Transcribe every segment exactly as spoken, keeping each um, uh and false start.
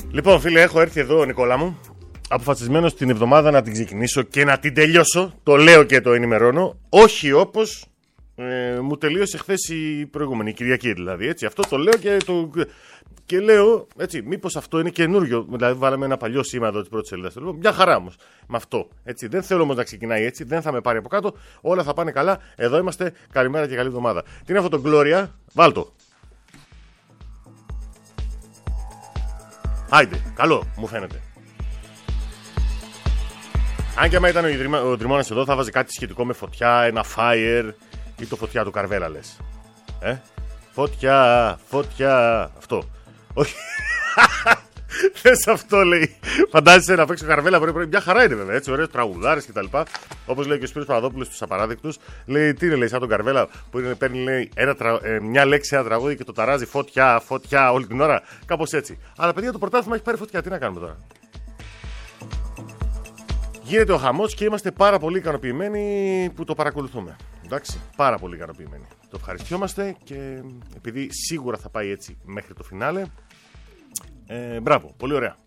Λοιπόν, φίλε, έχω έρθει εδώ, Νικόλα μου, αποφασισμένος την εβδομάδα να την ξεκινήσω και να την τελειώσω. Το λέω και το ενημερώνω. Όχι όπως ε, μου τελείωσε χθες η προηγούμενη, η Κυριακή δηλαδή. Έτσι. Αυτό το λέω και, το, και λέω, έτσι, μήπως αυτό είναι καινούριο. Δηλαδή, βάλαμε ένα παλιό σήμα εδώ της πρώτης σελίδας. Μια χαρά όμως με αυτό. Έτσι. Δεν θέλω όμως να ξεκινάει έτσι, δεν θα με πάρει από κάτω. Όλα θα πάνε καλά. Εδώ είμαστε. Καλημέρα και καλή εβδομάδα. Τι είναι αυτό το Gloria, βάλτο. Άιντε, καλό, μου φαίνεται. Αν και άμα ήταν ο Τριμώνας εδώ, θα βάζει κάτι σχετικό με φωτιά, ένα fire ή το φωτιά του Καρβέλα, λες. Ε, φωτιά, φωτιά, αυτό. Όχι. Θες αυτό, λέει. Φαντάζεσαι να παίξει ο Καρβέλα πρωί-πρωί. Μια χαρά είναι βέβαια, έτσι, ωραίες τραγουδάρες κτλ. Όπως λέει και ο Σπύρος Παπαδόπουλος στους Απαράδεκτους. Λέει, τι είναι, λέει, σαν τον Καρβέλα που είναι, παίρνει, λέει, ένα τρα... ε, μια λέξη, ένα τραγούδι και το ταράζει φωτιά, φωτιά όλη την ώρα. Κάπως έτσι. Αλλά παιδιά, το πρωτάθλημα έχει πάρει φωτιά. Τι να κάνουμε τώρα. Γίνεται ο χαμός και είμαστε πάρα πολύ ικανοποιημένοι που το παρακολουθούμε. Εντάξει, πάρα πολύ ικανοποιημένοι. Το ευχαριστιόμαστε και επειδή σίγουρα θα πάει έτσι μέχρι το φινάλε. Ε, μπράβο, πολύ ωραία.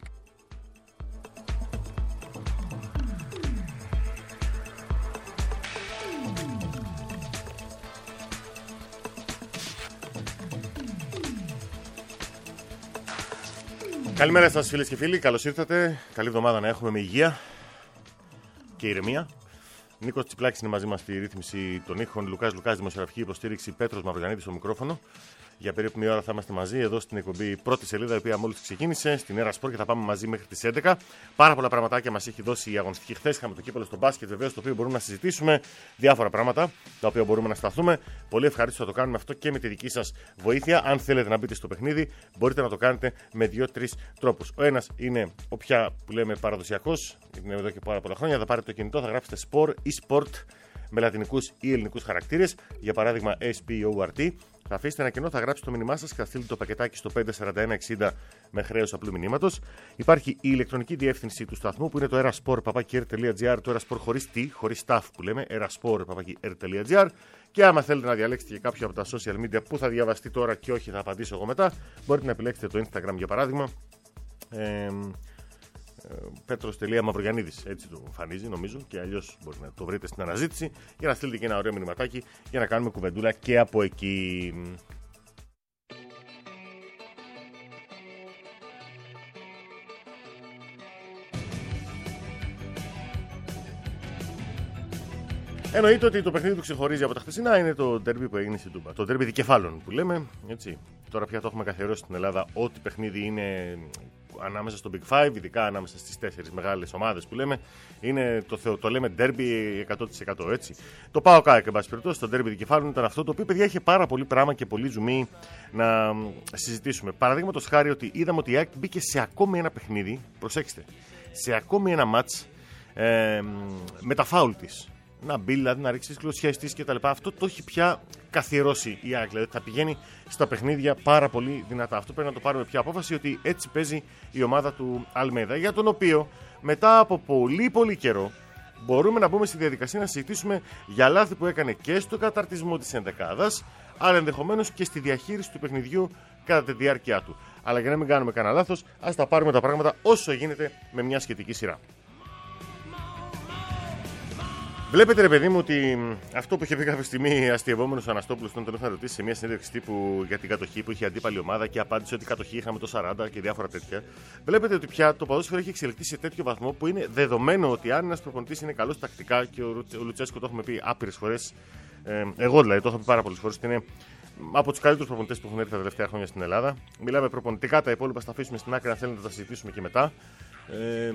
Καλημέρα σας φίλες και φίλοι, καλώς ήρθατε. Καλή εβδομάδα να έχουμε με υγεία και ηρεμία. Νίκος Τσιπλάκης είναι μαζί μας στη ρύθμιση των ήχων. Λουκάς Λουκάς, δημοσιογραφική υποστήριξη. Πέτρος Μαυρογιαννίδης στο μικρόφωνο. Για περίπου μία ώρα θα είμαστε μαζί εδώ στην εκπομπή πρώτη σελίδα, η οποία μόλις ξεκίνησε στην Έρα Σπορ και θα πάμε μαζί μέχρι τις έντεκα. Πάρα πολλά πραγματάκια μας έχει δώσει η αγωνιστική χθες. Είχαμε το κύπελλο στο μπάσκετ, βεβαίως, το οποίο μπορούμε να συζητήσουμε. Διάφορα πράγματα τα οποία μπορούμε να σταθούμε. Πολύ ευχαρίστω να το κάνουμε αυτό και με τη δική σας βοήθεια. Αν θέλετε να μπείτε στο παιχνίδι, μπορείτε να το κάνετε με δύο-τρεις τρόπους. Ο ένας είναι ο πια που λέμε παραδοσιακός, είναι εδώ και πάρα πολλά χρόνια. Θα πάρετε το κινητό, θα γράψετε Sport ή Sport με λατινικούς ή ελληνικούς χαρακτήρες. Για παράδειγμα, ες πι ο αρ τι. Θα αφήσετε ένα κενό, θα γράψετε το μήνυμά σας και θα στείλετε το πακετάκι στο πέντε τέσσερα ένα εξήντα με χρέος απλού μηνύματος. Υπάρχει η ηλεκτρονική διεύθυνση του σταθμού που είναι το erasport παπάκι ερ τελεία τζι άρ, το erasport χωρίς τι, χωρίς staff που λέμε, erasport παπάκι ερ τελεία τζι άρ. Και άμα θέλετε να διαλέξετε και κάποιο από τα social media που θα διαβαστεί τώρα και όχι θα απαντήσω εγώ μετά, μπορείτε να επιλέξετε το Instagram για παράδειγμα. Ε, Πέτρος.Μαυρογιαννίδης, έτσι το εμφανίζει νομίζω, και αλλιώς μπορείτε να το βρείτε στην αναζήτηση για να στείλετε και ένα ωραίο μηνυματάκι για να κάνουμε κουβεντούλα και από εκεί. Εννοείται ότι το παιχνίδι του ξεχωρίζει από τα χθεσινά, είναι το ντέρμπι που έγινε στην Τούμπα. Το ντέρμπι δικεφάλων που λέμε, έτσι. Τώρα πια το έχουμε καθιερώσει στην Ελλάδα ότι παιχνίδι είναι ανάμεσα στο Big Five, ειδικά ανάμεσα στις τέσσερις μεγάλες ομάδες που λέμε. Είναι το, το λέμε ντέρμπι εκατό τοις εκατό, έτσι. Το ΠΑΟΚ ΑΕΚ, εν πάση περιπτώσει, το ντέρμπι δικεφάλων ήταν αυτό το οποίο, παιδιά, είχε πάρα πολύ πράγμα και πολύ ζουμί να συζητήσουμε. Παραδείγματος χάρη ότι είδαμε ότι η ΑΕΚ μπήκε σε ακόμη ένα παιχνίδι, προσέξτε, σε ακόμη ένα μάτς ε, με τα φάουλ της. Να μπει, δηλαδή να ρίξει τις κλωτσιές της κτλ. Αυτό το έχει πια καθιερώσει η ΑΕΚ. Δηλαδή θα πηγαίνει στα παιχνίδια πάρα πολύ δυνατά. Αυτό πρέπει να το πάρουμε πια απόφαση ότι έτσι παίζει η ομάδα του Αλμέιδα. Για τον οποίο μετά από πολύ πολύ καιρό μπορούμε να μπούμε στη διαδικασία να συζητήσουμε για λάθη που έκανε και στο καταρτισμό της ενδεκάδας, αλλά ενδεχομένως και στη διαχείριση του παιχνιδιού κατά τη διάρκεια του. Αλλά για να μην κάνουμε κανένα λάθος, ας τα πάρουμε τα πράγματα όσο γίνεται με μια σχετική σειρά. Βλέπετε, ρε παιδί μου, ότι αυτό που είχε πει κάποια στιγμή αστειευόμενος ο Αναστόπουλος, τον είχα ρωτήσει σε μια συνέντευξη τύπου για την κατοχή που είχε αντίπαλη ομάδα και απάντησε ότι κατοχή είχαμε το σαράντα και διάφορα τέτοια. Βλέπετε ότι πια το ποδόσφαιρο έχει εξελιχθεί σε τέτοιο βαθμό που είναι δεδομένο ότι αν ένας προπονητής είναι καλός τακτικά, και ο Λουτσέσκο το έχουμε πει άπειρες φορές, ε, εγώ δηλαδή το έχω πει πάρα πολλές φορές, ότι είναι από τους καλύτερους προπονητές που έχουν έρθει τα τελευταία χρόνια στην Ελλάδα. Μιλάμε προπονητικά, τα υπόλοιπα θα αφήσουμε στην άκρη αν θέλετε να τα συζητήσουμε και μετά. Ε,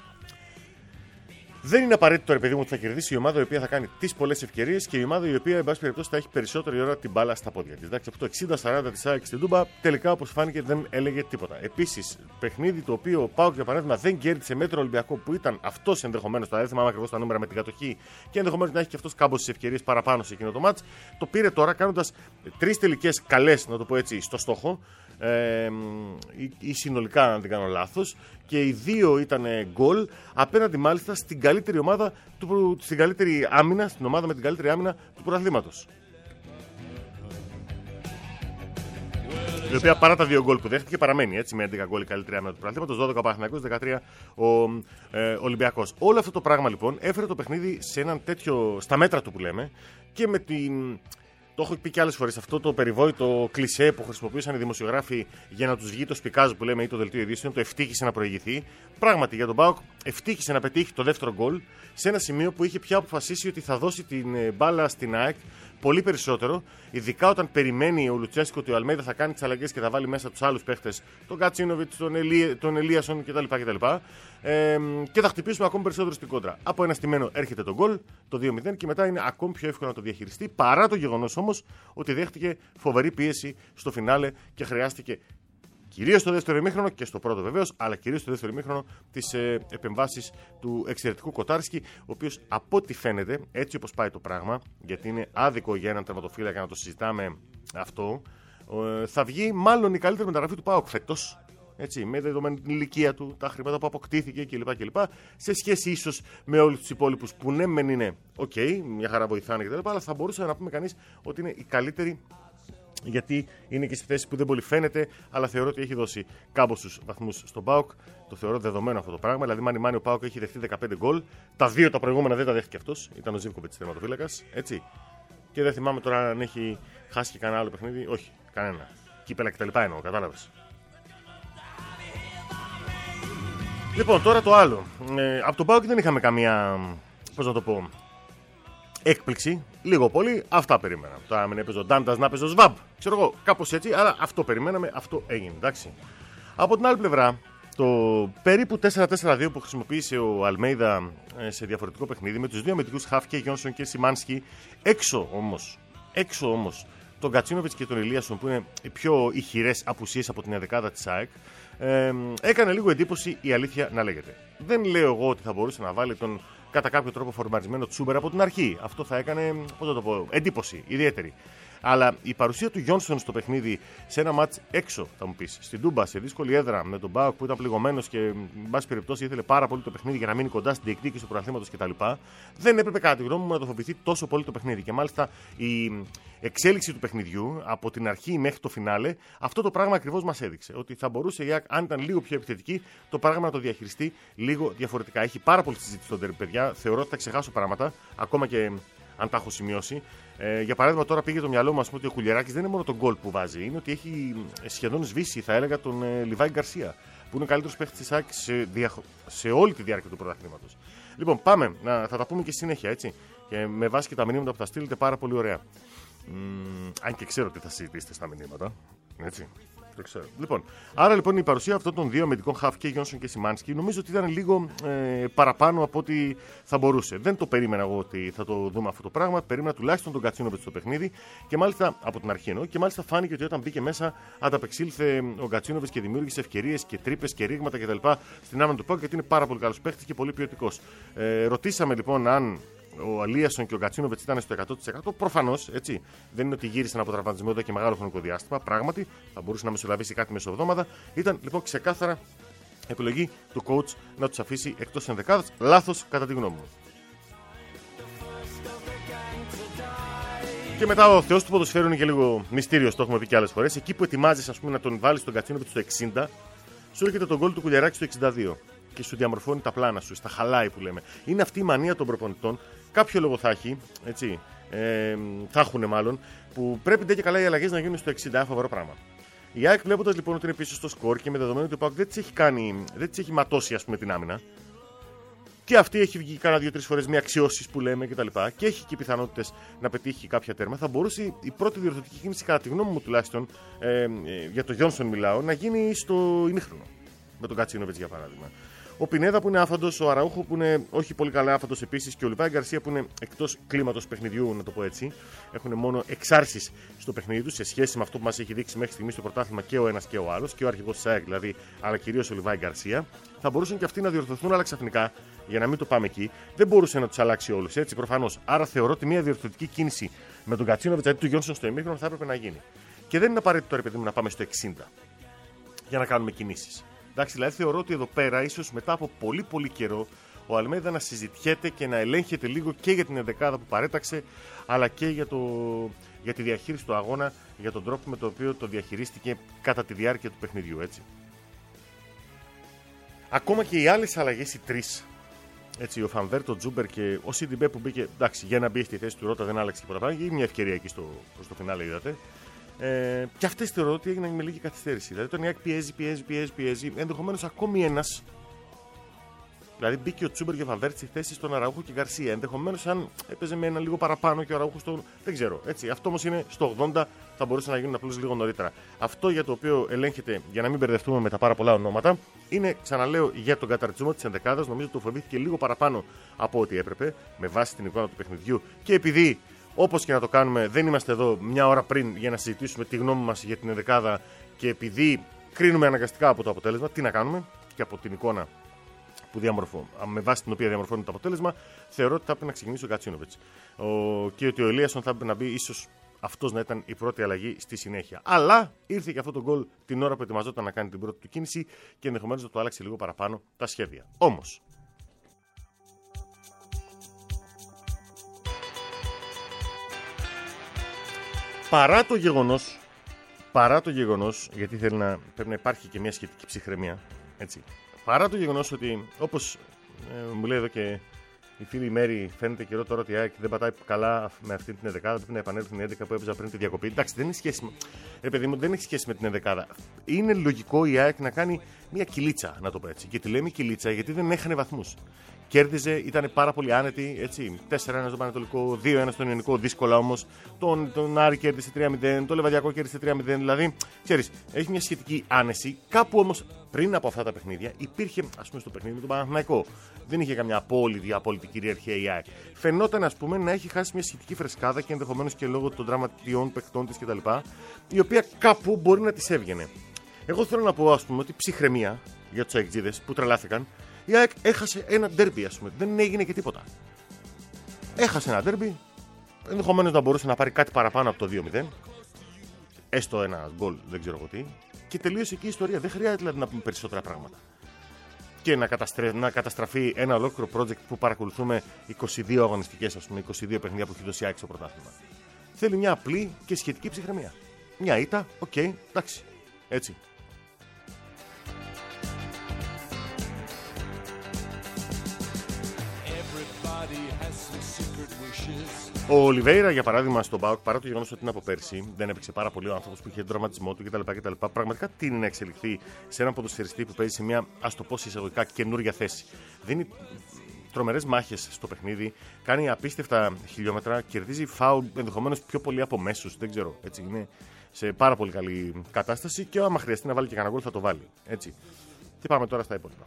Δεν είναι απαραίτητο, ρε παιδί μου, ότι θα κερδίσει η ομάδα η οποία θα κάνει τις πολλές ευκαιρίες και η ομάδα η οποία, εν πάση περιπτώσει, θα έχει περισσότερη ώρα την μπάλα στα πόδια της. Εντάξει, αυτό το εξήντα σαράντα της ΑΕΚ στην Τούμπα τελικά, όπως φάνηκε, δεν έλεγε τίποτα. Επίσης, παιχνίδι το οποίο ο ΠΑΟΚ, για παράδειγμα, δεν κέρδισε με τον Ολυμπιακό που ήταν αυτός ενδεχομένως, τα δεν θυμάμαι ακριβώς τα νούμερα με την κατοχή και ενδεχομένως να έχει και αυτός κάμποσες ευκαιρίες παραπάνω σε εκείνο το μάτς. Το πήρε τώρα κάνοντας τρεις τελικές καλές, να το πω έτσι, στο στόχο. Ε, ή, ή συνολικά, αν δεν κάνω λάθος, και οι δύο ήταν γκολ απέναντι μάλιστα στην καλύτερη ομάδα του, στην καλύτερη άμυνα, στην ομάδα με την καλύτερη άμυνα του πρωταθλήματος. Η οποία παρά τα δύο γκολ που δέχτηκε παραμένει έτσι με έντεκα γκολ η καλύτερη άμυνα του πρωταθλήματος, δώδεκα ο Παναθηναϊκός, δεκατρία ο ε, Ολυμπιακός. Όλο αυτό το πράγμα λοιπόν έφερε το παιχνίδι σε έναν τέτοιο, στα μέτρα του που λέμε και με την. Το έχω πει και άλλες φορές. Αυτό το περιβόητο κλισέ που χρησιμοποιούσαν οι δημοσιογράφοι για να τους βγει το σπικάζ που λέμε ή το δελτίο ειδήσεων, το ευτύχησε να προηγηθεί. Πράγματι για τον ΠΑΟΚ ευτύχησε να πετύχει το δεύτερο γκολ σε ένα σημείο που είχε πια αποφασίσει ότι θα δώσει την μπάλα στην ΑΕΚ πολύ περισσότερο. Ειδικά όταν περιμένει ο Λουτσέσκο ότι ο Αλμέιδα θα κάνει τις αλλαγές και θα βάλει μέσα τους άλλους παίχτες, τον Κατσίνοβιτς, τον, Ελί, τον Ελίασον κτλ. κτλ. Ε, και θα χτυπήσουμε ακόμη περισσότερο στην κόντρα. Από ένα στημένο έρχεται το γκολ, το δύο μηδέν, και μετά είναι ακόμη πιο εύκολο να το διαχειριστεί. Παρά το γεγονός όμως ότι δέχτηκε φοβερή πίεση στο φινάλε και χρειάστηκε κυρίως στο δεύτερο ημίχρονο και στο πρώτο βεβαίως, αλλά κυρίως στο δεύτερο ημίχρονο τις ε, επεμβάσεις του εξαιρετικού Κοτάρσκι, ο οποίος από ό,τι φαίνεται, έτσι όπως πάει το πράγμα, γιατί είναι άδικο για έναν τερματοφύλακα να το συζητάμε αυτό, ε, θα βγει μάλλον η καλύτερη μεταγραφή του ΠΑΟΚ φέτος. Έτσι, με δεδομένη την ηλικία του, τα χρήματα που αποκτήθηκε κλπ. κλπ. Σε σχέση ίσως με όλους τους υπόλοιπους που ναι, μεν είναι οκ, okay, μια χαρά βοηθάνε κτλ. Αλλά θα μπορούσε να πούμε κανείς ότι είναι η καλύτερη. Γιατί είναι και στη θέση που δεν πολύ φαίνεται, αλλά θεωρώ ότι έχει δώσει κάμποσους βαθμούς στον ΠΑΟΚ. Το θεωρώ δεδομένο αυτό το πράγμα. Δηλαδή, μάνι μάνι ο ΠΑΟΚ έχει δεχτεί δεκαπέντε γκολ. Τα δύο τα προηγούμενα δεν τα δέχτηκε αυτός. Ήταν ο Ζίβκοβιτς τερματοφύλακας. Έτσι. Και δεν θυμάμαι τώρα αν έχει χάσει και κανένα άλλο παιχνίδι. Όχι, κανένα. Κύπελα κτλ. Εννοώ, κατάλαβες. Λοιπόν, τώρα το άλλο. Ε, από τον ΠΑΟΚ δεν είχαμε καμία. Πώς να το πω. Έκπληξη, λίγο πολύ, αυτά περίμενα. Τώρα μην έπαιζε ο Ντάντας, να παίζει ο Σβάμπ. Ξέρω εγώ, κάπως έτσι, αλλά αυτό περιμέναμε, αυτό έγινε, εντάξει. Από την άλλη πλευρά, το περίπου τέσσερα τέσσερα δύο που χρησιμοποίησε ο Αλμέιδα σε διαφορετικό παιχνίδι, με τους δύο αμυντικούς χαφ και Γιόνσον και Σιμάνσκι, έξω όμως, έξω όμως, τον Κατσίνοβιτς και τον Ελίασον, που είναι οι πιο ηχηρές απουσίες από την ενδεκάδα της ΑΕΚ, ε, έκανε λίγο εντύπωση η αλήθεια να λέγεται. Δεν λέω εγώ ότι θα μπορούσε να βάλει τον κατά κάποιο τρόπο φορμαρισμένο Τσούμπερ από την αρχή. Αυτό θα έκανε, πώς θα το πω, εντύπωση ιδιαίτερη. Αλλά η παρουσία του Γιόνσον στο παιχνίδι, σε ένα μάτς έξω, θα μου πεις, στην Τούμπα, σε δύσκολη έδρα, με τον ΠΑΟΚ που ήταν πληγωμένος και, εν πάση περιπτώσει, ήθελε πάρα πολύ το παιχνίδι για να μείνει κοντά στην διεκδίκηση του πρωταθλήματος κτλ. Δεν έπρεπε, κατά τη γνώμη μου, να το φοβηθεί τόσο πολύ το παιχνίδι. Και μάλιστα η εξέλιξη του παιχνιδιού από την αρχή μέχρι το φινάλε, αυτό το πράγμα ακριβώς μας έδειξε. Ότι θα μπορούσε η ΑΕΚ, αν ήταν λίγο πιο επιθετική, το πράγμα να το διαχειριστεί λίγο διαφορετικά. Έχει πάρα πολύ συζήτηση στον τερ, παιδιά. Θεωρώ ότι θα ξεχάσω πράγματα, ακόμα και αν τα έχω σημειώσει. Ε, για παράδειγμα, τώρα πήγε το μυαλό μου ότι ο Κουλιεράκης δεν είναι μόνο τον γκολ που βάζει, είναι ότι έχει σχεδόν σβήσει, θα έλεγα, τον ε, Λιβάη Γκαρσία, που είναι ο καλύτερος παίκτης της ΑΕΚ σε, δια... σε όλη τη διάρκεια του πρωταθλήματος. Λοιπόν, πάμε, να, θα τα πούμε και συνέχεια, έτσι. Και με βάση και τα μηνύματα που θα στείλετε, πάρα πολύ ωραία. Μ, αν και ξέρω τι θα συζητήσετε στα μηνύματα. Έτσι. Το ξέρω. Λοιπόν, άρα λοιπόν η παρουσία αυτών των δύο αμυντικών χαφ και Γιόνσον και Σιμάνσκι νομίζω ότι ήταν λίγο ε, παραπάνω από ό,τι θα μπορούσε. Δεν το περίμενα εγώ ότι θα το δούμε αυτό το πράγμα. Περίμενα τουλάχιστον τον Κατσίνοβιτς στο παιχνίδι και μάλιστα από την αρχή εννοώ. Και μάλιστα φάνηκε ότι όταν μπήκε μέσα ανταπεξήλθε ο Κατσίνοβιτς και δημιούργησε ευκαιρίες και τρύπες και ρήγματα κτλ. Στην άμυνα του ΠΑΟΚ, γιατί είναι πάρα πολύ καλός παίχτης και πολύ ποιοτικός. Ε, ρωτήσαμε λοιπόν αν ο Αλίασον και ο Κατσίνοβιτς ήταν στο εκατό τοις εκατό. Προφανώς, έτσι. Δεν είναι ότι γύρισαν από τραυματισμό εδώ και μεγάλο χρονικό διάστημα. Πράγματι, θα μπορούσε να μεσολαβήσει κάτι μεσοβδόμαδα. Ήταν λοιπόν ξεκάθαρα επιλογή του coach να τους αφήσει εκτός ενδεκάδας. Λάθος, κατά τη γνώμη μου. Και μετά ο θεός του ποδοσφαίρου είναι και λίγο μυστήριος, το έχουμε πει και άλλες φορές. Εκεί που ετοιμάζεις, ας πούμε, να τον βάλεις τον Κατσίνοβιτς στο εξήντα, σου έρχεται τον γκολ του Κουλιεράκη στο εξήντα δύο. Και σου διαμορφώνει τα πλάνα σου, στα χαλάει που λέμε. Είναι αυτή η μανία των προπονητών. Κάποιο λόγο θα έχει, έτσι, ε, θα έχουν μάλλον, που πρέπει ντε και καλά οι αλλαγές να γίνουν στο εξήντα, φοβερό πράγμα. Η ΑΕΚ, βλέποντας λοιπόν ότι είναι πίσω στο σκορ και με δεδομένο ότι ο ΠΑΟΚ δεν της έχει κάνει, δεν της έχει ματώσει, ας πούμε, την άμυνα. Και αυτή έχει βγει κάνα δύο-τρεις φορές με αξιώσεις που λέμε κτλ. Και, και έχει και πιθανότητες να πετύχει κάποια τέρμα. Θα μπορούσε η πρώτη διορθωτική κίνηση, κατά τη γνώμη μου τουλάχιστον, ε, ε, για το Γιόνσον μιλάω, να γίνει στο ημίχρονο. Με τον Κατσίνοβιτς για παράδειγμα. Ο Πινέδα που είναι άφαντος, ο Αραούχο που είναι όχι πολύ καλά άφαντος επίσης και ο Λιβάη Γκαρσία που είναι εκτός κλίματος παιχνιδιού, να το πω έτσι. Έχουν μόνο εξάρσεις στο παιχνίδι τους σε σχέση με αυτό που μας έχει δείξει μέχρι στιγμής στο πρωτάθλημα και ο ένας και ο άλλος, και ο αρχηγός της ΑΕΚ δηλαδή, αλλά κυρίως ο Λιβάη Γκαρσία. Θα μπορούσαν και αυτοί να διορθωθούν, αλλά ξαφνικά, για να μην το πάμε εκεί, δεν μπορούσε να τους αλλάξει όλους, έτσι προφανώς. Άρα θεωρώ ότι μια διορθωτική κίνηση με τον Κατσίνοβιτς, δηλαδή του Γιόνσον στο ημίχρονο, θα έπρεπε να γίνει. Και δεν είναι απαραίτητο τώρα, παιδί μου, να πάμε στο εξήντα για να κάνουμε κινήσεις. Εντάξει, δηλαδή θεωρώ ότι εδώ πέρα, ίσως μετά από πολύ πολύ καιρό, ο Αλμέιδα να συζητιέται και να ελέγχεται λίγο και για την ενδεκάδα που παρέταξε, αλλά και για, το, για τη διαχείριση του αγώνα, για τον τρόπο με τον οποίο το διαχειρίστηκε κατά τη διάρκεια του παιχνιδιού, έτσι. Ακόμα και οι άλλες αλλαγές, οι τρεις, έτσι, ο Φανβέρ, το Τζούμπερ και ο Σιντιμπέ που μπήκε, εντάξει, για να μπει στη θέση του Ρώτα δεν άλλαξε τίποτα πράγματα, είχε μια ευκαιρία εκεί στο, προς το φινάλε, είδατε. Ε, και αυτές θεωρώ ότι έγιναν με λίγη καθυστέρηση. Δηλαδή τον Ιάκ πιέζει, πιέζει, πιέζει, πιέζει. Ενδεχομένως ακόμη ένας. Δηλαδή μπήκε ο Τσούμπερ και ο Φανβέρ στη θέση στον Αραούχο και Γκαρσία. Ενδεχομένως αν έπαιζε με ένα λίγο παραπάνω και ο Αραούχο στον. Δεν ξέρω. Έτσι. Αυτό όμως είναι στο ογδόντα, θα μπορούσε να γίνουν απλώς λίγο νωρίτερα. Αυτό για το οποίο ελέγχεται, για να μην μπερδευτούμε με τα πάρα πολλά ονόματα, είναι, ξαναλέω, για τον καταρτισμό της ενδεκάδας. Νομίζω ότι το φοβήθηκε λίγο παραπάνω από ό,τι έπρεπε, με βάση την εικόνα του παιχνιδιού και επειδή. Όπως και να το κάνουμε, δεν είμαστε εδώ μια ώρα πριν για να συζητήσουμε τη γνώμη μας για την ενδεκάδα και επειδή κρίνουμε αναγκαστικά από το αποτέλεσμα, τι να κάνουμε και από την εικόνα που διαμορφώ, με βάση την οποία διαμορφώνει το αποτέλεσμα, θεωρώ ότι θα έπρεπε να ξεκινήσει ο Γκατσίνοβιτς. Ο... Και ότι ο Ελίασον θα έπρεπε να μπει, ίσως αυτός να ήταν η πρώτη αλλαγή στη συνέχεια. Αλλά ήρθε και αυτό το γκολ την ώρα που ετοιμαζόταν να κάνει την πρώτη του κίνηση και ενδεχομένως να το άλλαξε λίγο παραπάνω τα σχέδια. Όμως. Παρά το γεγονός, παρά το γεγονός, γιατί θέλει να, πρέπει να υπάρχει και μια σχετική ψυχραιμία, έτσι. Παρά το γεγονός ότι, όπως ε, μου λέει εδώ και η φίλη Μέρη, φαίνεται καιρό τώρα ότι η ΑΕΚ δεν πατάει καλά με αυτή την ενδεκάδα, πρέπει να επανέλθει την έντεκα που έπαιζα πριν τη διακοπή. Εντάξει, δεν έχει σχέση, ρε παιδί μου, δεν έχει σχέση με την ενδεκάδα. Είναι λογικό η ΑΕΚ να κάνει μια κυλίτσα, να το πω έτσι. Και τη λέμε κυλίτσα γιατί δεν έχανε βαθμούς. Κέρδιζε, ήταν πάρα πολύ άνετη, έτσι. τέσσερα ένα στον Πανετολικό, δύο ένα στον Ιωνικό, δύσκολα όμως. Τον, τον Άρη κέρδισε τρία μηδέν, τον Λεβαδιακό κέρδισε τρία μηδέν. Δηλαδή, ξέρεις, έχει μια σχετική άνεση. Κάπου όμως πριν από αυτά τα παιχνίδια υπήρχε, ας πούμε, στο παιχνίδι με τον Παναθηναϊκό. Δεν είχε καμιά απόλυτη, απόλυτη κυριαρχία η ΑΕΚ. Φαινόταν, ας πούμε, να έχει χάσει μια σχετική φρεσκάδα και ενδεχομένως και λόγω των δραματιών παιχτών της κτλ. Η οποία κάπου μπορεί να της έβγαινε. Εγώ θέλω να πω, ας πούμε, ότι ψυχραιμία για τους αεκτζίδες που τρελάθηκαν. Η ΑΕΚ έχασε ένα ντέρμπι, ας πούμε. Δεν έγινε και τίποτα. Έχασε ένα ντέρμπι. Ενδεχομένως να μπορούσε να πάρει κάτι παραπάνω από το δύο μηδέν. Έστω ένα γκολ, δεν ξέρω εγώ τι. Και τελείωσε εκεί η ιστορία. Δεν χρειάζεται δηλαδή να πούμε περισσότερα πράγματα. Και να, καταστρε... να καταστραφεί ένα ολόκληρο project που παρακολουθούμε είκοσι δύο αγωνιστικές, ας πούμε, είκοσι δύο παιχνίδια που έχει δώσει η ΑΕΚ στο πρωτάθλημα. Θέλει μια απλή και σχετική ψυχραιμία. Μια ήττα, οκ, okay, εντάξει. Έτσι. Ο Ολιβέηρα, για παράδειγμα, στον ΠΑΟΚ, παρά το γεγονός ότι είναι από πέρσι, δεν έπαιξε πάρα πολύ ο άνθρωπος που είχε τον τραυματισμό του κτλ. κτλ. Πραγματικά τι είναι να εξελιχθεί σε έναν ποδοσφαιριστή που παίζει σε μια, ας το πω εισαγωγικά, καινούργια θέση. Δίνει τρομερές μάχες στο παιχνίδι, κάνει απίστευτα χιλιόμετρα, κερδίζει φάουλ ενδεχομένως πιο πολύ από μέσους. Δεν ξέρω. Έτσι, είναι σε πάρα πολύ καλή κατάσταση και άμα χρειαστεί να βάλει και κανένα γκολ θα το βάλει. Έτσι. Και πάμε τώρα στα υπόλοιπα.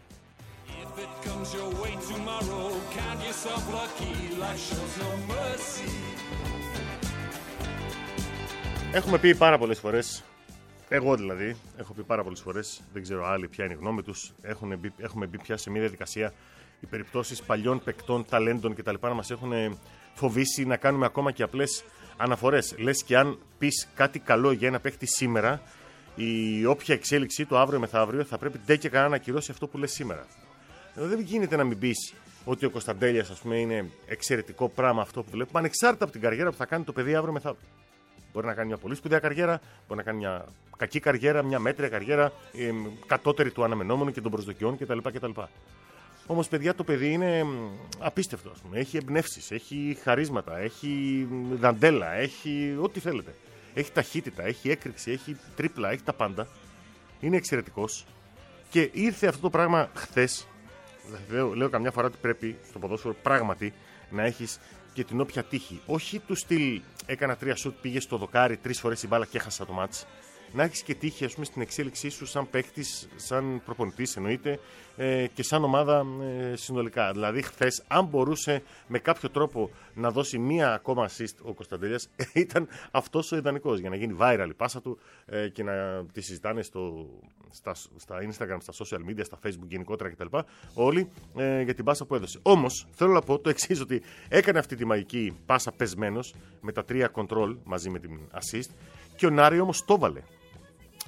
Έχουμε πει πάρα πολλές φορές, εγώ δηλαδή, έχω πει πάρα πολλές φορές, δεν ξέρω άλλοι ποια είναι η γνώμη τους, έχουμε μπει, έχουμε μπει πια σε μια διαδικασία οι περιπτώσεις παλιών παικτών, ταλέντων κτλ. Να μας έχουν φοβήσει να κάνουμε ακόμα και απλές αναφορές. Λες και αν πεις κάτι καλό για ένα παίκτη σήμερα, η όποια εξέλιξή του αύριο μεθαύριο θα πρέπει ντε και καλά να ακυρώσει αυτό που λες σήμερα. Δεν γίνεται να μην πεις ότι ο Κωνσταντέλιας, ας πούμε, είναι εξαιρετικό πράγμα αυτό που βλέπουμε, ανεξάρτητα από την καριέρα που θα κάνει το παιδί αύριο μεθαύριο. Μπορεί να κάνει μια πολύ σπουδαία καριέρα, μπορεί να κάνει μια κακή καριέρα, μια μέτρια καριέρα, ε, κατώτερη του αναμενόμενου και των προσδοκιών κτλ. κτλ. Όμως, παιδιά, το παιδί είναι απίστευτο, ας πούμε. Έχει εμπνεύσεις, έχει χαρίσματα, έχει δαντέλα, έχει ό,τι θέλετε. Έχει ταχύτητα, έχει έκρηξη, έχει τρίπλα, έχει τα πάντα. Είναι εξαιρετικός. Και ήρθε αυτό το πράγμα χθες. Λέω, λέω καμιά φορά ότι πρέπει στο ποδόσφαιρο πράγματι να έχεις και την όποια τύχη. Όχι του στυλ έκανα τρία σουτ, πήγε στο δοκάρι τρεις φορές η μπάλα και έχασα το μάτς. Να έχεις και τύχη, ας πούμε, στην εξέλιξή σου σαν παίκτης, σαν προπονητής εννοείται ε, και σαν ομάδα ε, συνολικά. Δηλαδή, χθες, αν μπορούσε με κάποιο τρόπο να δώσει μία ακόμα assist ο Κωνσταντέλιας, ήταν αυτός ο ιδανικός για να γίνει viral η πάσα του ε, και να τη συζητάνε στο, στα, στα Instagram, στα social media, στα Facebook γενικότερα κτλ. Όλοι ε, για την πάσα που έδωσε. Όμως, θέλω να πω το εξής, ότι έκανε αυτή τη μαγική πάσα πεσμένος με τα τρία control μαζί με την assist και ο Νάρη όμως το βάλε.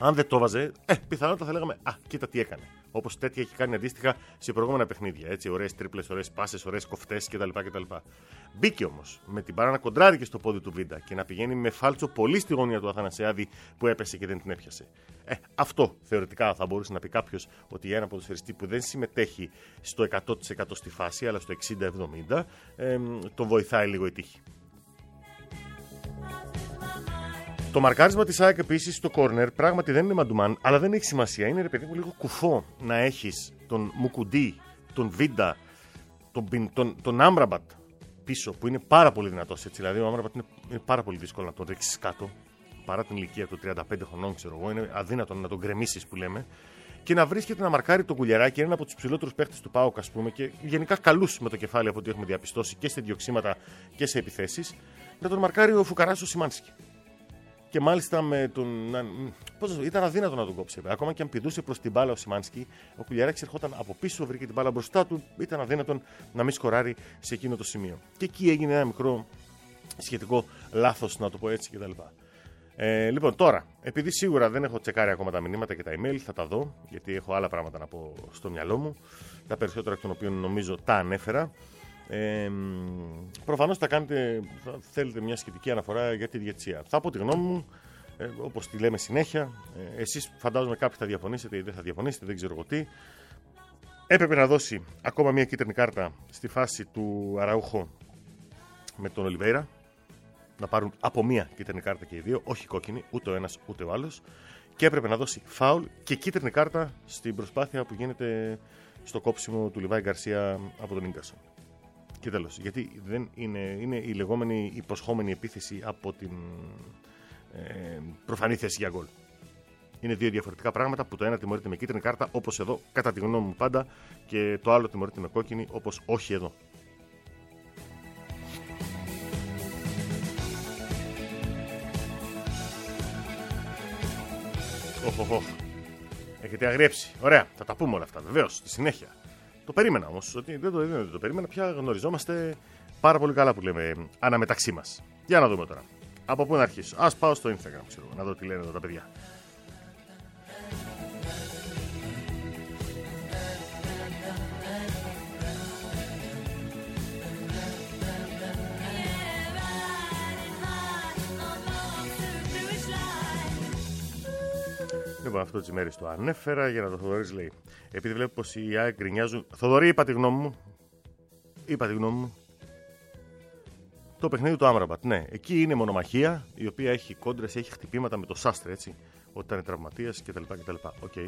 Αν δεν το βάζε, ε, πιθανότατα θα λέγαμε α, κοίτα τι έκανε. Όπως τέτοια έχει κάνει αντίστοιχα σε προηγούμενα παιχνίδια. Έτσι, ωραίες τρίπλες, ωραίες πάσες, ωραίες κοφτές κτλ. κτλ. Μπήκε όμως με την μπάλα να κοντράρει και στο πόδι του Βίντα και να πηγαίνει με φάλτσο πολύ στη γωνία του Αθανασιάδη που έπεσε και δεν την έπιασε. Ε, αυτό θεωρητικά θα μπορούσε να πει κάποιος ότι για ένα ποδοσφαιριστή που δεν συμμετέχει στο εκατό τοις εκατό στη φάση, αλλά στο εξήντα εβδομήντα, ε, τον βοηθάει λίγο η τύχη. Το μαρκάρισμα της ΑΕΚ επίσης στο κόρνερ πράγματι δεν είναι μαντουμάν, αλλά δεν έχει σημασία. Είναι ρε παιδί μου λίγο κουφό να έχεις τον Μουκουντή, τον Βίντα, τον, τον, τον Άμραμπατ πίσω που είναι πάρα πολύ δυνατός. Έτσι. Δηλαδή ο Άμραμπατ είναι, είναι πάρα πολύ δύσκολο να τον ρίξεις κάτω. Παρά την ηλικία του τριάντα πέντε χρονών, ξέρω εγώ, είναι αδύνατο να τον γκρεμίσεις που λέμε. Και να βρίσκεται να μαρκάρει τον Κουλιαράκη, ένα από τους ψηλότερους παίχτες του ΠΑΟΚ, ας πούμε, και γενικά καλούς με το κεφάλι από ό,τι έχουμε διαπιστώσει και σε διοξήματα και σε επιθέσεις, να τον μαρκάρει ο Φουκαράς ο Σιμάνσκι. Και μάλιστα με τον. Πώς ήταν αδύνατο να τον κόψει. Ακόμα και αν πηδούσε προς την μπάλα ο Σιμάνσκι, ο Κουλιαράκης ερχόταν από πίσω, βρήκε την μπάλα μπροστά του, ήταν αδύνατο να μην σκοράρει σε εκείνο το σημείο. Και εκεί έγινε ένα μικρό σχετικό λάθος, να το πω έτσι κτλ. Ε, λοιπόν, τώρα, επειδή σίγουρα δεν έχω τσεκάρει ακόμα τα μηνύματα και τα email, θα τα δω, γιατί έχω άλλα πράγματα να πω στο μυαλό μου. Τα περισσότερα εκ των οποίων νομίζω τα ανέφερα. Ε, προφανώς θα, κάνετε, θα θέλετε μια σχετική αναφορά για τη διαιτησία. Θα πω τη γνώμη μου, ε, όπως τη λέμε συνέχεια. Ε, εσείς φαντάζομαι κάποιοι θα διαφωνήσετε ή δεν θα διαφωνήσετε, δεν ξέρω εγώ τι. Έπρεπε να δώσει ακόμα μια κίτρινη κάρτα στη φάση του Αραούχο με τον Ολιβέιρα. Να πάρουν από μία κίτρινη κάρτα και οι δύο, όχι κόκκινη, ούτε ο ένας ούτε ο άλλος. Και έπρεπε να δώσει φάουλ και κίτρινη κάρτα στην προσπάθεια που γίνεται στο κόψιμο του Λιβάη Γκαρσία από τον Ίγκασον. Και τέλος, γιατί δεν είναι, είναι η λεγόμενη υποσχόμενη επίθεση από την ε, προφανή θέση για γκολ. Είναι δύο διαφορετικά πράγματα που το ένα τιμωρείται με κίτρινη κάρτα, όπως εδώ, κατά τη γνώμη μου πάντα, και το άλλο τιμωρείται με κόκκινη, όπως όχι εδώ. Οχ, οχ, οχ. Έχετε αγριέψει. Ωραία, θα τα πούμε όλα αυτά βεβαίως στη συνέχεια. Το περίμενα όμως, ότι δεν το, δεν το περίμενα, πια γνωριζόμαστε πάρα πολύ καλά που λέμε αναμεταξύ μας. Για να δούμε τώρα. Από πού να αρχίσω. Ας πάω στο Instagram, ξέρω, να δω τι λένε εδώ τα παιδιά. Λοιπόν, αυτό τις μέρες το ανέφερα για να το Θοδωρής λέει. Επειδή βλέπω πως οι ΑΕΚ γκρινιάζουν. Θοδωρή, είπα τη γνώμη μου. Είπα τη γνώμη μου. Το παιχνίδι του Άμραμπατ. Ναι, εκεί είναι μονομαχία η οποία έχει κόντρες, έχει χτυπήματα με το Σάστρε, έτσι. Όταν είναι τραυματίας κτλ. κτλ. Okay.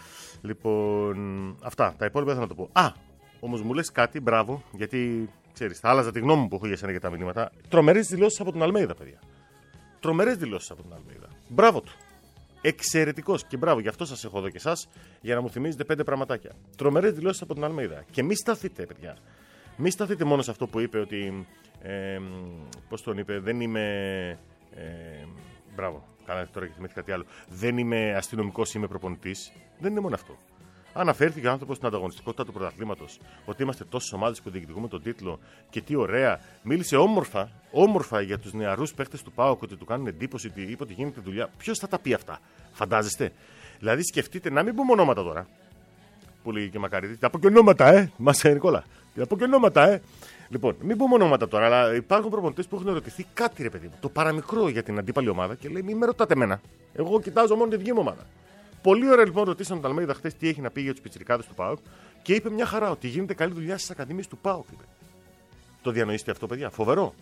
Λοιπόν, αυτά. Τα υπόλοιπα δεν θα το πω. Α, όμως μου λες κάτι, μπράβο, γιατί ξέρεις, θα άλλαζα τη γνώμη μου που έχω για σένα για τα μηνύματα. Τρομερές δηλώσεις από τον Αλμέιδα, παιδιά. Τρομερές δηλώσεις από τον Αλμέιδα. Μπράβο του. Εξαιρετικός και μπράβο, γι' αυτό σας έχω εδώ και εσάς, για να μου θυμίζετε πέντε πραγματάκια. Τρομερές δηλώσεις από τον Αλμέιδα. Και μη σταθείτε, παιδιά. Μη σταθείτε μόνο σε αυτό που είπε ότι. Ε, πώς τον είπε, δεν είμαι. Ε, μπράβο, καλά τώρα και θυμήθηκα κάτι άλλο. Δεν είμαι αστυνομικός, είμαι προπονητής. Δεν είναι μόνο αυτό. Αναφέρθηκε ο άνθρωπος στην ανταγωνιστικότητα του πρωταθλήματος, ότι είμαστε τόσες ομάδες που διεκδικούμε τον τίτλο και τι ωραία. Μίλησε όμορφα, όμορφα για τους νεαρούς παίχτες του ΠΑΟΚ, ότι του κάνουν εντύπωση, ότι είπε ότι γίνεται δουλειά. Ποιος θα τα πει αυτά, φαντάζεστε? Δηλαδή σκεφτείτε, να μην πούμε ονόματα τώρα. Που λέγει και Μακαρίδη. Τα πω και ονόματα, ε! Μας Νικόλα. Τα πω και ονόματα, ε! Λοιπόν, μην πούμε ονόματα τώρα, αλλά υπάρχουν προπονητές που έχουν ερωτηθεί κάτι, ρε παιδί μου, το παραμικρό για την αντίπαλη ομάδα και λέει: μην με ρωτάτε εμένα. Εγώ κοιτάζω μόνο τη δική μου ομάδα. Πολύ ωραία λοιπόν ρωτήσαν τον Αλμέιδα χθες τι έχει να πει για τους πιτσιρικάδες του ΠΑΟΚ και είπε μια χαρά ότι γίνεται καλή δουλειά στις ακαδημίες του ΠΑΟΚ. Είπε. Το διανοείστε αυτό, παιδιά? Φοβερό.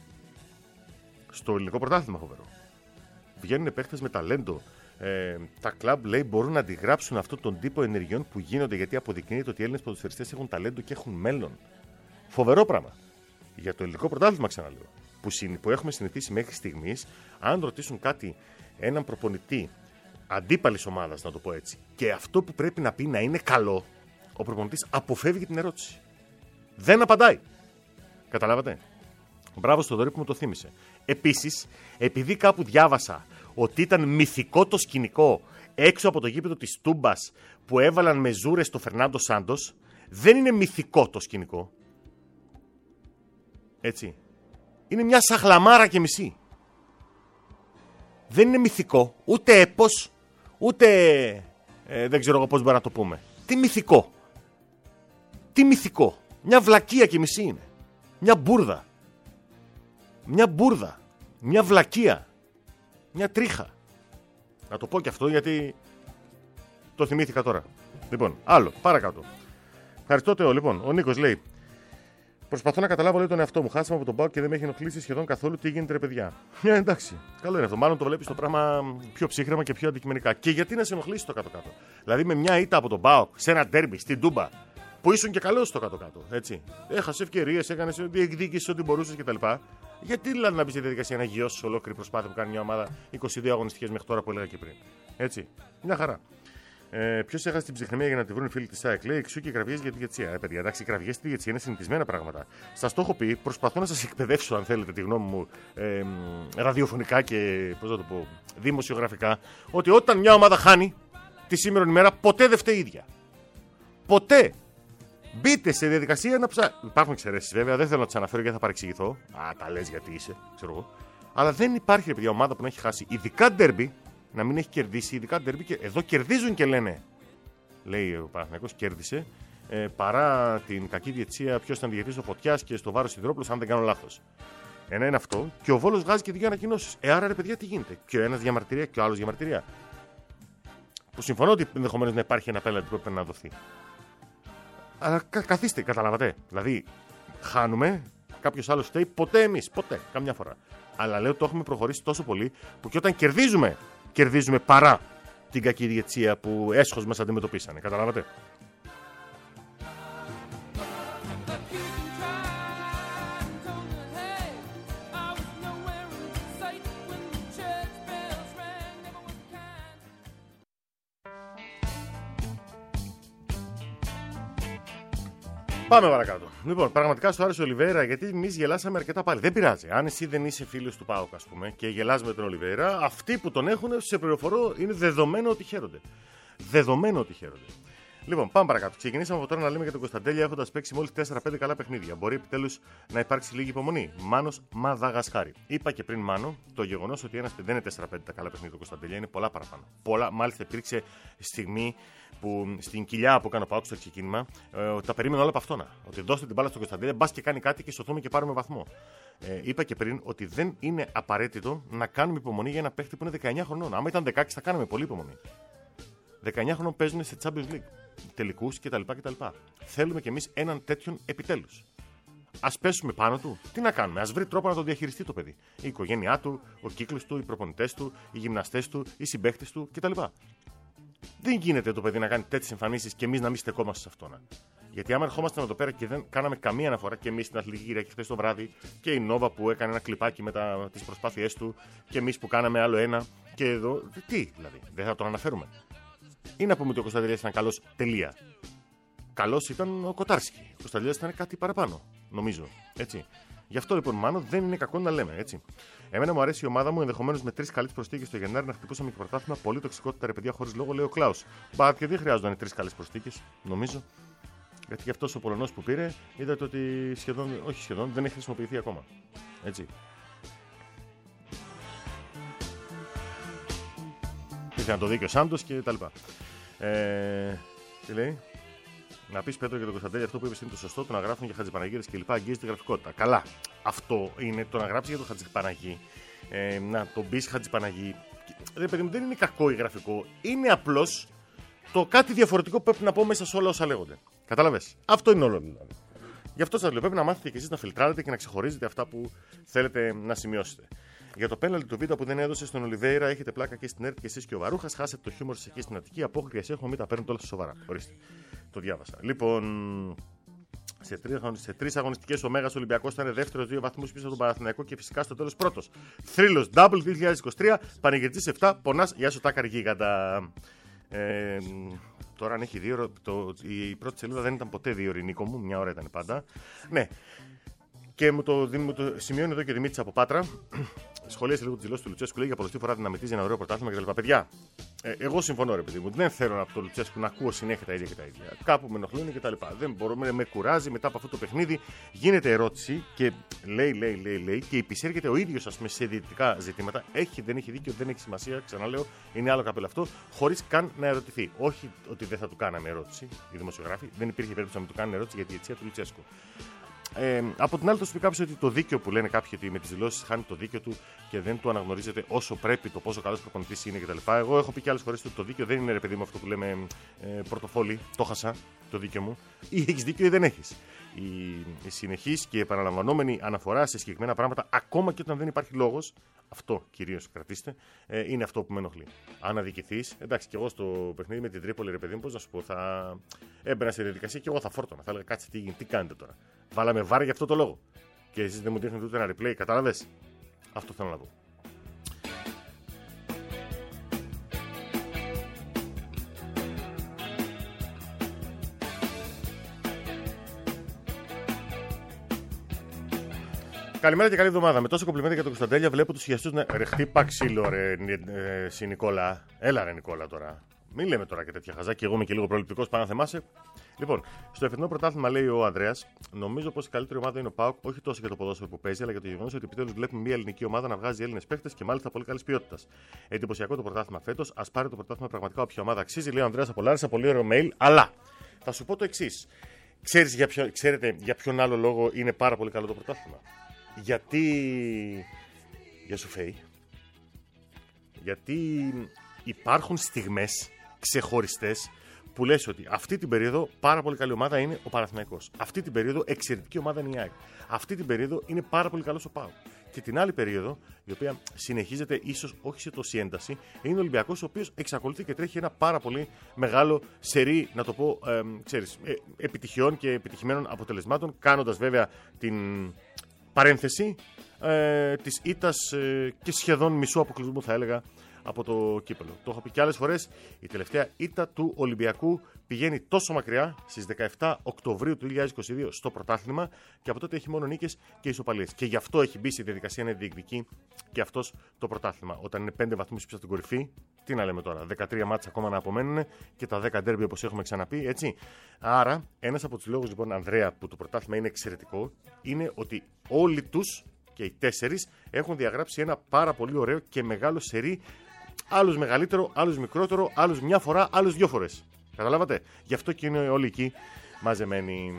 Στο ελληνικό πρωτάθλημα φοβερό. Βγαίνουν παίχτες με ταλέντο. Ε, τα κλαμπ λέει μπορούν να αντιγράψουν αυτόν τον τύπο ενεργειών που γίνονται γιατί αποδεικνύεται ότι οι Έλληνες ποδοσφαιριστές έχουν ταλέντο και έχουν μέλλον. Φοβερό πράγμα. Για το ελληνικό πρωτάθλημα, ξαναλέω. Που, συν, που έχουμε συνηθίσει μέχρι στιγμής, αν ρωτήσουν κάτι έναν προπονητή αντίπαλης ομάδας, να το πω έτσι, και αυτό που πρέπει να πει να είναι καλό, ο προπονητής αποφεύγει την ερώτηση. Δεν απαντάει. Καταλάβατε? Μπράβο στο Δωρή που μου το θύμισε. Επίσης, επειδή κάπου διάβασα ότι ήταν μυθικό το σκηνικό έξω από το γήπεδο της Τούμπας που έβαλαν με ζούρες στο Φερνάντο Σάντος, δεν είναι μυθικό το σκηνικό. Έτσι. Είναι μια σαχλαμάρα και μισή. Δεν είναι μυθικό, ούτε έπος, ούτε ε, δεν ξέρω εγώ πώς μπορεί να το πούμε. Τι μυθικό. Τι μυθικό. Μια βλακεία και μισή είναι. Μια μπουρδα. Μια μπουρδα. Μια βλακεία. Μια τρίχα. Να το πω και αυτό γιατί το θυμήθηκα τώρα. Λοιπόν, άλλο, παρακάτω. Ευχαριστώ Θεό. Λοιπόν, ο Νίκος λέει: προσπαθώ να καταλάβω λέει, τον εαυτό μου. Χάσαμε από τον ΠΑΟΚ και δεν με έχει ενοχλήσει σχεδόν καθόλου. Τι γίνεται, ρε παιδιά. Ε, εντάξει, καλό είναι αυτό. Μάλλον το βλέπει το πράγμα πιο ψύχρεμα και πιο αντικειμενικά. Και γιατί να σε ενοχλήσει το κάτω-κάτω. Δηλαδή με μια ήττα από τον ΠΑΟΚ σε ένα ντέρμπι στην Τούμπα που ήσουν και καλό στο κάτω-κάτω. Έτσι. Έχασε ευκαιρίες, έκανε διεκδίκηση ό,τι μπορούσε κτλ. Γιατί δηλαδή να μπει στη διαδικασία να γιώσει ολόκληρη προσπάθεια που κάνει μια ομάδα είκοσι δύο αγωνιστικές μέχρι τώρα που έλεγα και πριν. Έτσι. Μια χαρά. Ε, Ποιο έχασε την ψυχραιμία για να τη βρουν οι φίλοι τη ΣΑΕΚ. Λέει εξού και οι κραυγές για τη διαιτησία. Ε, παιδιά, εντάξει, οι κραυγές στη διαιτησία είναι συνηθισμένα πράγματα. Σας το έχω πει, προσπαθώ να σας εκπαιδεύσω, αν θέλετε, τη γνώμη μου ε, ραδιοφωνικά και πώς να το πω, δημοσιογραφικά, ότι όταν μια ομάδα χάνει τη σήμερον ημέρα, ποτέ δεν φταίει η ίδια. Ποτέ. Μπείτε σε διαδικασία να ψάξετε. Υπάρχουν εξαιρέσεις βέβαια, δεν θέλω να τις αναφέρω γιατί θα παρεξηγηθώ. Α, τα λες γιατί είσαι, ξέρω εγώ. Αλλά δεν υπάρχει, ρε παιδιά, ομάδα που να έχει χάσει, ειδικά ντέρμπι, να μην έχει κερδίσει, ειδικά ντέρμπι. Και εδώ κερδίζουν και λένε. Λέει ο Παναθηναϊκός, κέρδισε. Ε, παρά την κακή διαιτησία, ποιος ήταν διαιτητής ο Φωτιάς και στο Βάρος Σιδηρόπουλος, αν δεν κάνω λάθος. Ένα είναι αυτό. Και ο Βόλος βγάζει και δύο ανακοινώσεις. Ε, άρα ρε παιδιά, τι γίνεται. Και ο ένας διαμαρτυρία και ο άλλος διαμαρτυρία. Που συμφωνώ ότι ενδεχομένως να υπάρχει ένα πέναλτι που έπρεπε να δοθεί. Αλλά κα, καθίστε, καταλάβατε. Δηλαδή, χάνουμε, κάποιος άλλος φταίει, ποτέ εμείς, ποτέ, καμιά φορά. Αλλά λέω το έχουμε προχωρήσει τόσο πολύ που και όταν κερδίζουμε, κερδίζουμε παρά την κακή διαιτησία που έσχος μας αντιμετωπίσανε. Καταλάβατε. Πάμε παρακάτω. Λοιπόν, πραγματικά σου άρεσε ο Ολιβέρα γιατί εμείς γελάσαμε αρκετά πάλι. Δεν πειράζει. Αν εσύ δεν είσαι φίλος του ΠΑΟΚ, ας πούμε, και γελάς με τον Ολιβέρα, αυτοί που τον έχουν, σε πληροφορώ, είναι δεδομένο ότι χαίρονται. Δεδομένο ότι χαίρονται. Λοιπόν, πάμε παρακάτω. Ξεκινήσαμε από τώρα να λέμε για τον Κωνσταντέλια έχοντας παίξει μόλις τέσσερα πέντε καλά παιχνίδια. Μπορεί επιτέλους να υπάρξει λίγη υπομονή. Μάνος Μαδαγασκάρη. Είπα και πριν, Μάνο, το γεγονός ότι ένας δεν είναι τέσσερα πέντε τα καλά παιχνίδια του Κωνσταντέλια είναι πολλά παραπάνω. Πολλά, μάλιστα υπήρξε στιγμή που στην κοιλιά που κάνω πάω στο ξεκίνημα, ε, τα περίμενα όλα από αυτόνα. Ότι δώστε την μπάλα στον Κωνσταντέλια, μπας και κάνει κάτι και σωθούμε και πάρουμε βαθμό. Ε, είπα και πριν ότι δεν είναι απαραίτητο να κάνουμε υπομονή για ένα παίχτη που είναι δεκαεννιά χρονών. Άμα ήταν δεκαέξι θα κάναμε πολύ υπομονή. δεκαεννιά χρονών παίζουν σε Champions League, τελικούς κτλ. κτλ. Θέλουμε κι εμείς έναν τέτοιον επιτέλους. Ας πέσουμε πάνω του. Τι να κάνουμε, ας βρει τρόπο να το διαχειριστεί το παιδί. Η οικογένειά του, ο κύκλος του, οι προπονητές του, οι γυμναστές του, οι συμπαίχτες του κτλ. Δεν γίνεται το παιδί να κάνει τέτοιες εμφανίσεις και εμείς να μην στεκόμαστε σε αυτόν. Γιατί άμα ερχόμασταν εδώ πέρα και δεν κάναμε καμία αναφορά και εμείς στην Αθλητική Κυριακή χθες το βράδυ και η Νόβα που έκανε ένα κλιπάκι με τις προσπάθειές του και εμείς που κάναμε άλλο ένα και εδώ. Τι δηλαδή, δεν θα τον αναφέρουμε. Ή να πούμε ότι ο Κωνσταντέλιας ήταν καλός, τελεία. Καλός ήταν ο Κοτάρσκι. Ο Κωνσταντέλιας ήταν κάτι παραπάνω, νομίζω. Έτσι. Γι' αυτό λοιπόν, Μάνο, δεν είναι κακό να λέμε. Έτσι. Εμένα μου αρέσει η ομάδα μου, ενδεχομένως με τρεις καλές προσθήκες στο Γενάρη να χτυπούσαμε και πρωτάθλημα. Πολύ τοξικότητα ρε παιδιά χωρίς λόγο, λέει ο Κλάους. Μπα και δεν χρειάζονταν τρεις καλές προσθήκες, νομίζω. Γιατί και αυτός ο Πολωνός που πήρε, είδατε ότι σχεδόν, όχι σχεδόν, δεν έχει χρησιμοποιηθεί ακόμα. Έτσι. Ήρθε να το δει και ο Σάντος και τα λοιπά. Ε, τι λέει. Να πει Πέτρο για τον Κωνσταντέλια αυτό που είπε είναι το σωστό. Το να γράφουν για Χατζηπαναγίδες και λοιπά αγγίζει τη γραφικότητα. Καλά. Αυτό είναι το να γράψει για τον Χατζηπαναγί. Ε, να τον πει Χατζηπαναγί. Ρε παιδί μου, δεν είναι κακό ή γραφικό. Είναι απλώς το κάτι διαφορετικό που πρέπει να πω μέσα σε όλα όσα λέγονται. Κατάλαβες. Αυτό είναι όλο δηλαδή. Γι' αυτό σας λέω: πρέπει να μάθετε και εσείς να φιλτράρετε και να ξεχωρίζετε αυτά που θέλετε να σημειώσετε. Για το πέναλτι του Β' που δεν έδωσε στον Ολιβέηρα, έχετε πλάκα και στην ΕΡΤ και εσείς και ο Βαρούχας. Χάσετε το χιούμορ σας εκεί στην Αττική. Απόκριες έχουμε, μην τα παίρνετε όλα σοβαρά. Ορίστε. Το διάβασα. Λοιπόν, σε τρεις, σε τρεις αγωνιστικές ο Μέγας Ολυμπιακός ήταν δεύτερος, δύο βαθμούς πίσω από τον Παναθηναϊκό και φυσικά στο τέλος πρώτος. Θρύλος Double δύο χιλιάδες είκοσι τρία, πανηγυρτής επτά, πονάς, γεια σου Τάκαρη Γίγαντα. Ε, τώρα αν έχει δύο, το, η πρώτη σελίδα δεν ήταν ποτέ δύο ώρη, Νίκο μου, μια ώρα ήταν πάντα. Ναι. Και μου το, μου το σημειώνει εδώ και ο Δημήτρης από Πάτρα. Σχολίασε λίγο τη δηλώση του Λουτσέσκου. Λέει για πολλωστή φορά δυναμητίζει ένα ωραίο πρωτάθλημα κτλ. Παιδιά, ε, εγώ συμφωνώ, ρε παιδί μου. Δεν θέλω από τον Λουτσέσκου να ακούω συνέχεια τα ίδια και τα ίδια. Κάπου με ενοχλούν κτλ. Δεν μπορούμε, με κουράζει μετά από αυτό το παιχνίδι. Γίνεται ερώτηση και λέει, λέει, λέει, λέει και υπησέρχεται ο ίδιος σε διαιτητικά ζητήματα. Έχει, δεν έχει δίκιο, δεν έχει σημασία. Ξαναλέω, είναι άλλο καπέλο αυτό, χωρίς καν να ερωτηθεί. Όχι ότι δεν θα του κάναμε ερώτηση οι δημοσιογράφοι. Δεν υπήρχε περίπτωση να του κάνουν ερώτηση για τη διετησία του Λουτσέσκου. Ε, από την άλλη, θα σου πει κάποιο ότι το δίκαιο που λένε κάποιοι ότι με τις δηλώσεις χάνει το δίκαιο του και δεν του αναγνωρίζεται όσο πρέπει το πόσο καλός προπονητής είναι κτλ. Εγώ έχω πει και άλλες φορές ότι το δίκαιο δεν είναι, ρε παιδί μου, αυτό που λέμε ε, πορτοφόλι. Το χάσα το δίκαιο μου. Ή έχεις δίκαιο ή δεν έχεις. Η, η συνεχής και επαναλαμβανόμενη αναφορά σε συγκεκριμένα πράγματα, ακόμα και όταν δεν υπάρχει λόγος, αυτό κυρίως κρατήστε, ε, είναι αυτό που με ενοχλεί. Αν αδικηθείς, εντάξει, και εγώ στο παιχνίδι με την Τρίπολη, ρε παιδί μου, πώς να σου πω, θα έμπαινα στη διαδικασία και εγώ θα φόρτωνα. Θα έλεγα, κάτσε, τι, τι κάνετε τώρα. Βάλαμε βάρη για αυτό το λόγο. Και εσείς δεν μου δείχνετε ούτε ένα replay, κατάλαβες. Αυτό θέλω να πω. Καλημέρα και καλή εβδομάδα. Με τόσο κομπλιμέντα για τον Κωνσταντέλια βλέπω τους χιαστούς να. Ρε, χτύπα ξύλο, ρε, ε, συ Νικόλα. Έλα, ρε, Νικόλα τώρα. Μην λέμε τώρα και τέτοια χαζά, και εγώ είμαι και λίγο προληπτικός, πάνω να θεμάσαι. Λοιπόν, στο εφετινό πρωτάθλημα, λέει ο Ανδρέας, νομίζω πως η καλύτερη ομάδα είναι ο ΠΑΟΚ, όχι τόσο για το ποδόσφαιρο που παίζει, αλλά για το γεγονός ότι επιτέλους βλέπουμε μια ελληνική ομάδα να βγάζει Έλληνες παίχτες και μάλιστα πολύ καλής ποιότητας. Εντυπωσιακό το πρωτάθλημα φέτος. Ας πάρει το πρωτάθλημα πραγματικά όποια ομάδα αξίζει, λέει ο Ανδρέας από Λάρισα, πολύ ωραίο mail. Αλλά θα σου πω το εξής. Για ποιο, ξέρετε για ποιον άλλο λόγο είναι πάρα πολύ καλό το πρωτάθλημα? Γιατί. Για σου φέει. Γιατί υπάρχουν στιγμές ξεχωριστές που λες ότι αυτή την περίοδο πάρα πολύ καλή ομάδα είναι ο Παναθηναϊκός. Αυτή την περίοδο εξαιρετική ομάδα είναι η ΑΕΚ. Αυτή την περίοδο είναι πάρα πολύ καλός ο ΠΑΟΚ. Και την άλλη περίοδο, η οποία συνεχίζεται ίσως όχι σε τόση ένταση, είναι ο Ολυμπιακός, ο οποίος εξακολουθεί και τρέχει ένα πάρα πολύ μεγάλο σερί, να το πω, ε, ξέρεις, ε, επιτυχιών και επιτυχημένων αποτελεσμάτων, κάνοντας βέβαια την παρένθεση ε, της ήττας ε, και σχεδόν μισού αποκλεισμού, θα έλεγα, από το κύπελο. Το έχω πει και άλλες φορές. Η τελευταία ήττα του Ολυμπιακού πηγαίνει τόσο μακριά, στις δεκαεφτά Οκτωβρίου του δύο χιλιάδες είκοσι δύο στο πρωτάθλημα, και από τότε έχει μόνο νίκες και ισοπαλίες. Και γι' αυτό έχει μπει στη διαδικασία να διεκδικεί και αυτός το πρωτάθλημα. Όταν είναι πέντε βαθμούς πίσω στην κορυφή, τι να λέμε τώρα, δεκατρία μάτς ακόμα να απομένουν και τα δέκα ντέρμπι, όπως έχουμε ξαναπεί, έτσι. Άρα, ένας από τους λόγους, λοιπόν, Ανδρέα, που το πρωτάθλημα είναι εξαιρετικό, είναι ότι όλοι τους και οι τέσσερις έχουν διαγράψει ένα πάρα πολύ ωραίο και μεγάλο σερί. Άλλους μεγαλύτερο, άλλους μικρότερο, άλλους μια φορά, άλλους δυο φορές. Καταλάβατε? Γι' αυτό και είναι όλοι εκεί μαζεμένοι.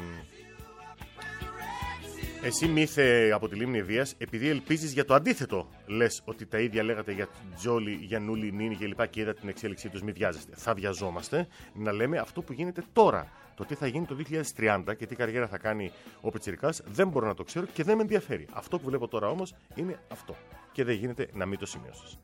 Εσύ μύθε από τη Λίμνη Ευβοίας, επειδή ελπίζεις για το αντίθετο, λες ότι τα ίδια λέγατε για Τζόλι, Γιαννούλη, Νίνη κλπ. Και είδα την εξέλιξή τους, μη βιάζεστε. Θα βιαζόμαστε να λέμε αυτό που γίνεται τώρα. Το τι θα γίνει το δύο χιλιάδες τριάντα και τι καριέρα θα κάνει ο πιτσιρικάς δεν μπορώ να το ξέρω και δεν με ενδιαφέρει. Αυτό που βλέπω τώρα όμως είναι αυτό. Και δεν γίνεται να μην το σημειώσεις.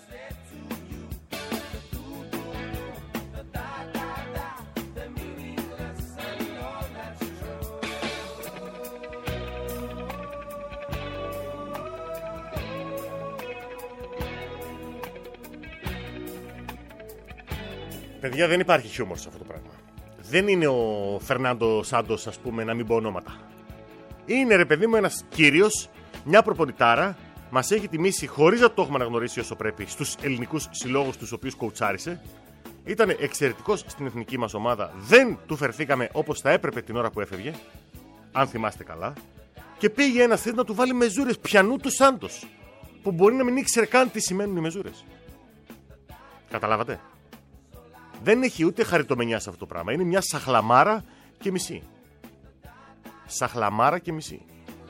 Παιδιά, δεν υπάρχει χιούμορ σε αυτό το πράγμα. Δεν είναι ο Φερνάντο Σάντος, ας πούμε, να μην πω ονόματα. Είναι, ρε παιδί μου, ένας κύριος, μια προπονητάρα, μας έχει τιμήσει χωρίς να το έχουμε αναγνωρίσει όσο πρέπει στους ελληνικούς συλλόγους τους οποίους κοουτσάρισε. Ήταν εξαιρετικός στην εθνική μας ομάδα. Δεν του φερθήκαμε όπως θα έπρεπε την ώρα που έφευγε, αν θυμάστε καλά. Και πήγε ένας θέτ να του βάλει μεζούρες πιανού του Σάντος, που μπορεί να μην ήξερε καν τι σημαίνουν οι μεζούρες. Καταλάβατε? Δεν έχει ούτε χαριτομενιά σε αυτό το πράγμα. Είναι μια σαχλαμάρα και μισή. Σαχλαμάρα και μισή.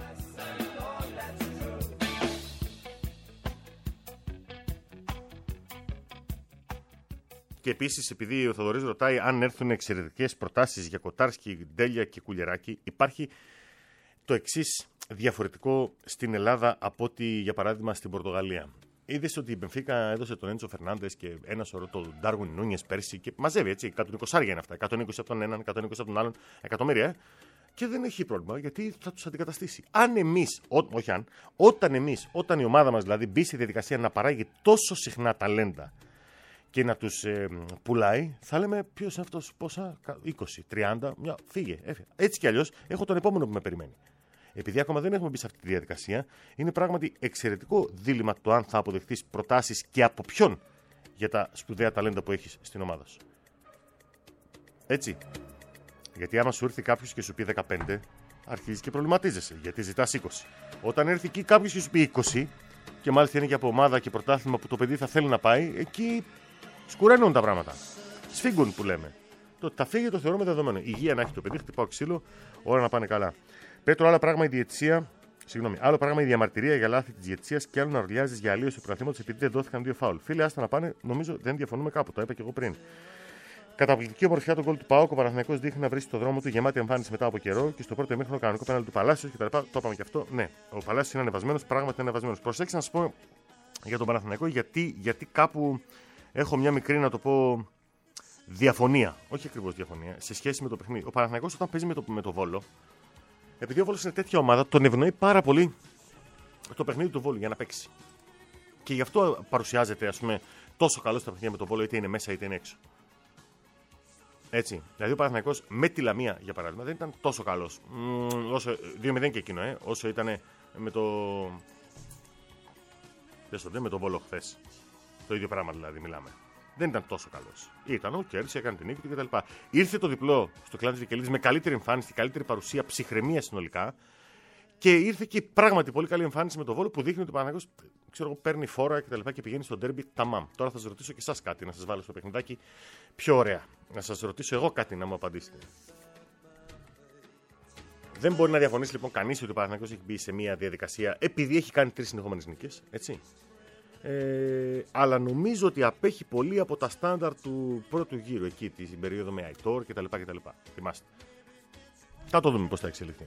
Και επίσης, επειδή ο Θοδωρής ρωτάει αν έρθουν εξαιρετικές προτάσεις για Κοτάρσκι, Ντέλια και Κουλιεράκη, υπάρχει το εξής διαφορετικό στην Ελλάδα από ότι, για παράδειγμα, στην Πορτογαλία. Είδες ότι η Μπενφίκα έδωσε τον Έντσο Φερνάντες και ένα σωρό τον Ντάρουιν Νούνιες πέρσι και μαζεύει, έτσι, εκατόν είκοσι είναι αυτά. εκατόν είκοσι από τον έναν, εκατόν είκοσι από τον άλλον, εκατομμύρια, ε. Και δεν έχει πρόβλημα, γιατί θα τους αντικαταστήσει. Αν εμείς, ό, όχι αν, όταν εμείς, όταν η ομάδα μας δηλαδή μπει στη διαδικασία να παράγει τόσο συχνά ταλέντα και να τους ε, πουλάει, θα λέμε ποιος είναι αυτός, πόσα, είκοσι, τριάντα, μια, φύγε, έφυγε. Έτσι κι αλλιώς έχω τον επόμενο που με περιμένει. επειδή ακόμα δεν έχουμε μπει σε αυτή τη διαδικασία, είναι πράγματι εξαιρετικό δίλημμα το αν θα αποδεχτείς προτάσεις και από ποιον για τα σπουδαία ταλέντα που έχεις στην ομάδα σου. Έτσι. Γιατί άμα σου έρθει κάποιος και σου πει δεκαπέντε, αρχίζεις και προβληματίζεσαι, γιατί ζητάς είκοσι. Όταν έρθει εκεί κάποιος και σου πει είκοσι, και μάλιστα είναι και από ομάδα και πρωτάθλημα που το παιδί θα θέλει να πάει, εκεί σκουραίνουν τα πράγματα. Σφίγγουν που λέμε. Το ότι θα φύγει το θεωρούμε δεδομένο. Υγεία να έχει το παιδί, χτυπάω ξύλο, ώρα να πάνε καλά. Πέτρο, άλλο πράγμα η διαιτησία. Συγγνώμη, άλλο πράγμα η διαμαρτυρία για λάθη τη διαιτησία και άλλο να ορλιάζει για αλλίωση του πρωταθλήματο επειδή δεν δόθηκαν δύο φάουλ. Φίλε, άστα να πάνε, νομίζω δεν διαφωνούμε κάπου, το είπα και εγώ πριν. Καταπληκτική ομορφιά τον γκολ του ΠΑΟΚ. Ο Παναθηναϊκός δείχνει να βρει το δρόμο του, γεμάτη εμφάνιση μετά από καιρό και στο πρώτο ημίχρονο κανονικό πέναλτι του Παλάσιο κτλ. Το είπαμε και αυτό. Ναι, ο Παλάσιο είναι ανεβασμένο, πράγματι είναι ανεβασμένο. Προσέξτε να σα πω για τον Παναθηναϊκό γιατί, γιατί κάπου έχω μια μικρή, να το πω, διαφωνία. Όχι ακριβώς διαφωνία, σε σχέση με το παιχνίδι. Ο Παναθηναϊκός όταν παίζει με το, με το Βόλο, επειδή ο Βόλος είναι τέτοια ομάδα, τον ευνοεί πάρα πολύ το παιχνίδι του Βόλου για να παίξει. Και γι' αυτό παρουσιάζεται, ας πούμε, τόσο καλό στα παιχνίδια με το Βόλο, είτε είναι μέσα είτε είναι έξω. Έτσι. Δηλαδή ο Παναθηναϊκός με τη Λαμία, για παράδειγμα, δεν ήταν τόσο καλός. δύο μηδέν και εκείνο, ε, όσο ήταν με το. Δεν με το Βόλο χθες. Το ίδιο πράγμα δηλαδή μιλάμε. Δεν ήταν τόσο καλός. Ήταν ο κέρδισε, έκανε την νίκη του κτλ. Ήρθε το διπλό στο κλάδι της Βικελίδης με καλύτερη εμφάνιση, καλύτερη παρουσία, ψυχραιμία συνολικά. Και ήρθε και πράγματι πολύ καλή εμφάνιση με το Βόλο που δείχνει ότι ο Παναθηναϊκός, ξέρω εγώ, παίρνει φόρα κτλ. Και, και πηγαίνει στο ντέρμπι ταμάμ. Τώρα θα σας ρωτήσω και εσάς κάτι, να σας βάλω στο παιχνιδάκι πιο ωραία. Να σας ρωτήσω εγώ κάτι να μου απαντήσετε. Δεν μπορεί να διαφωνήσει λοιπόν κανείς ότι ο Παναθηναϊκός έχει μπει σε μια διαδικασία επειδή έχει κάνει τρεις συνεχόμενες νίκες. Έτσι. Ε, αλλά νομίζω ότι απέχει πολύ από τα στάνταρ του πρώτου γύρου εκεί, την περίοδο με Αϊτόρ κτλ. κτλ. Θυμάστε. Θα το δούμε πώς θα εξελιχθεί.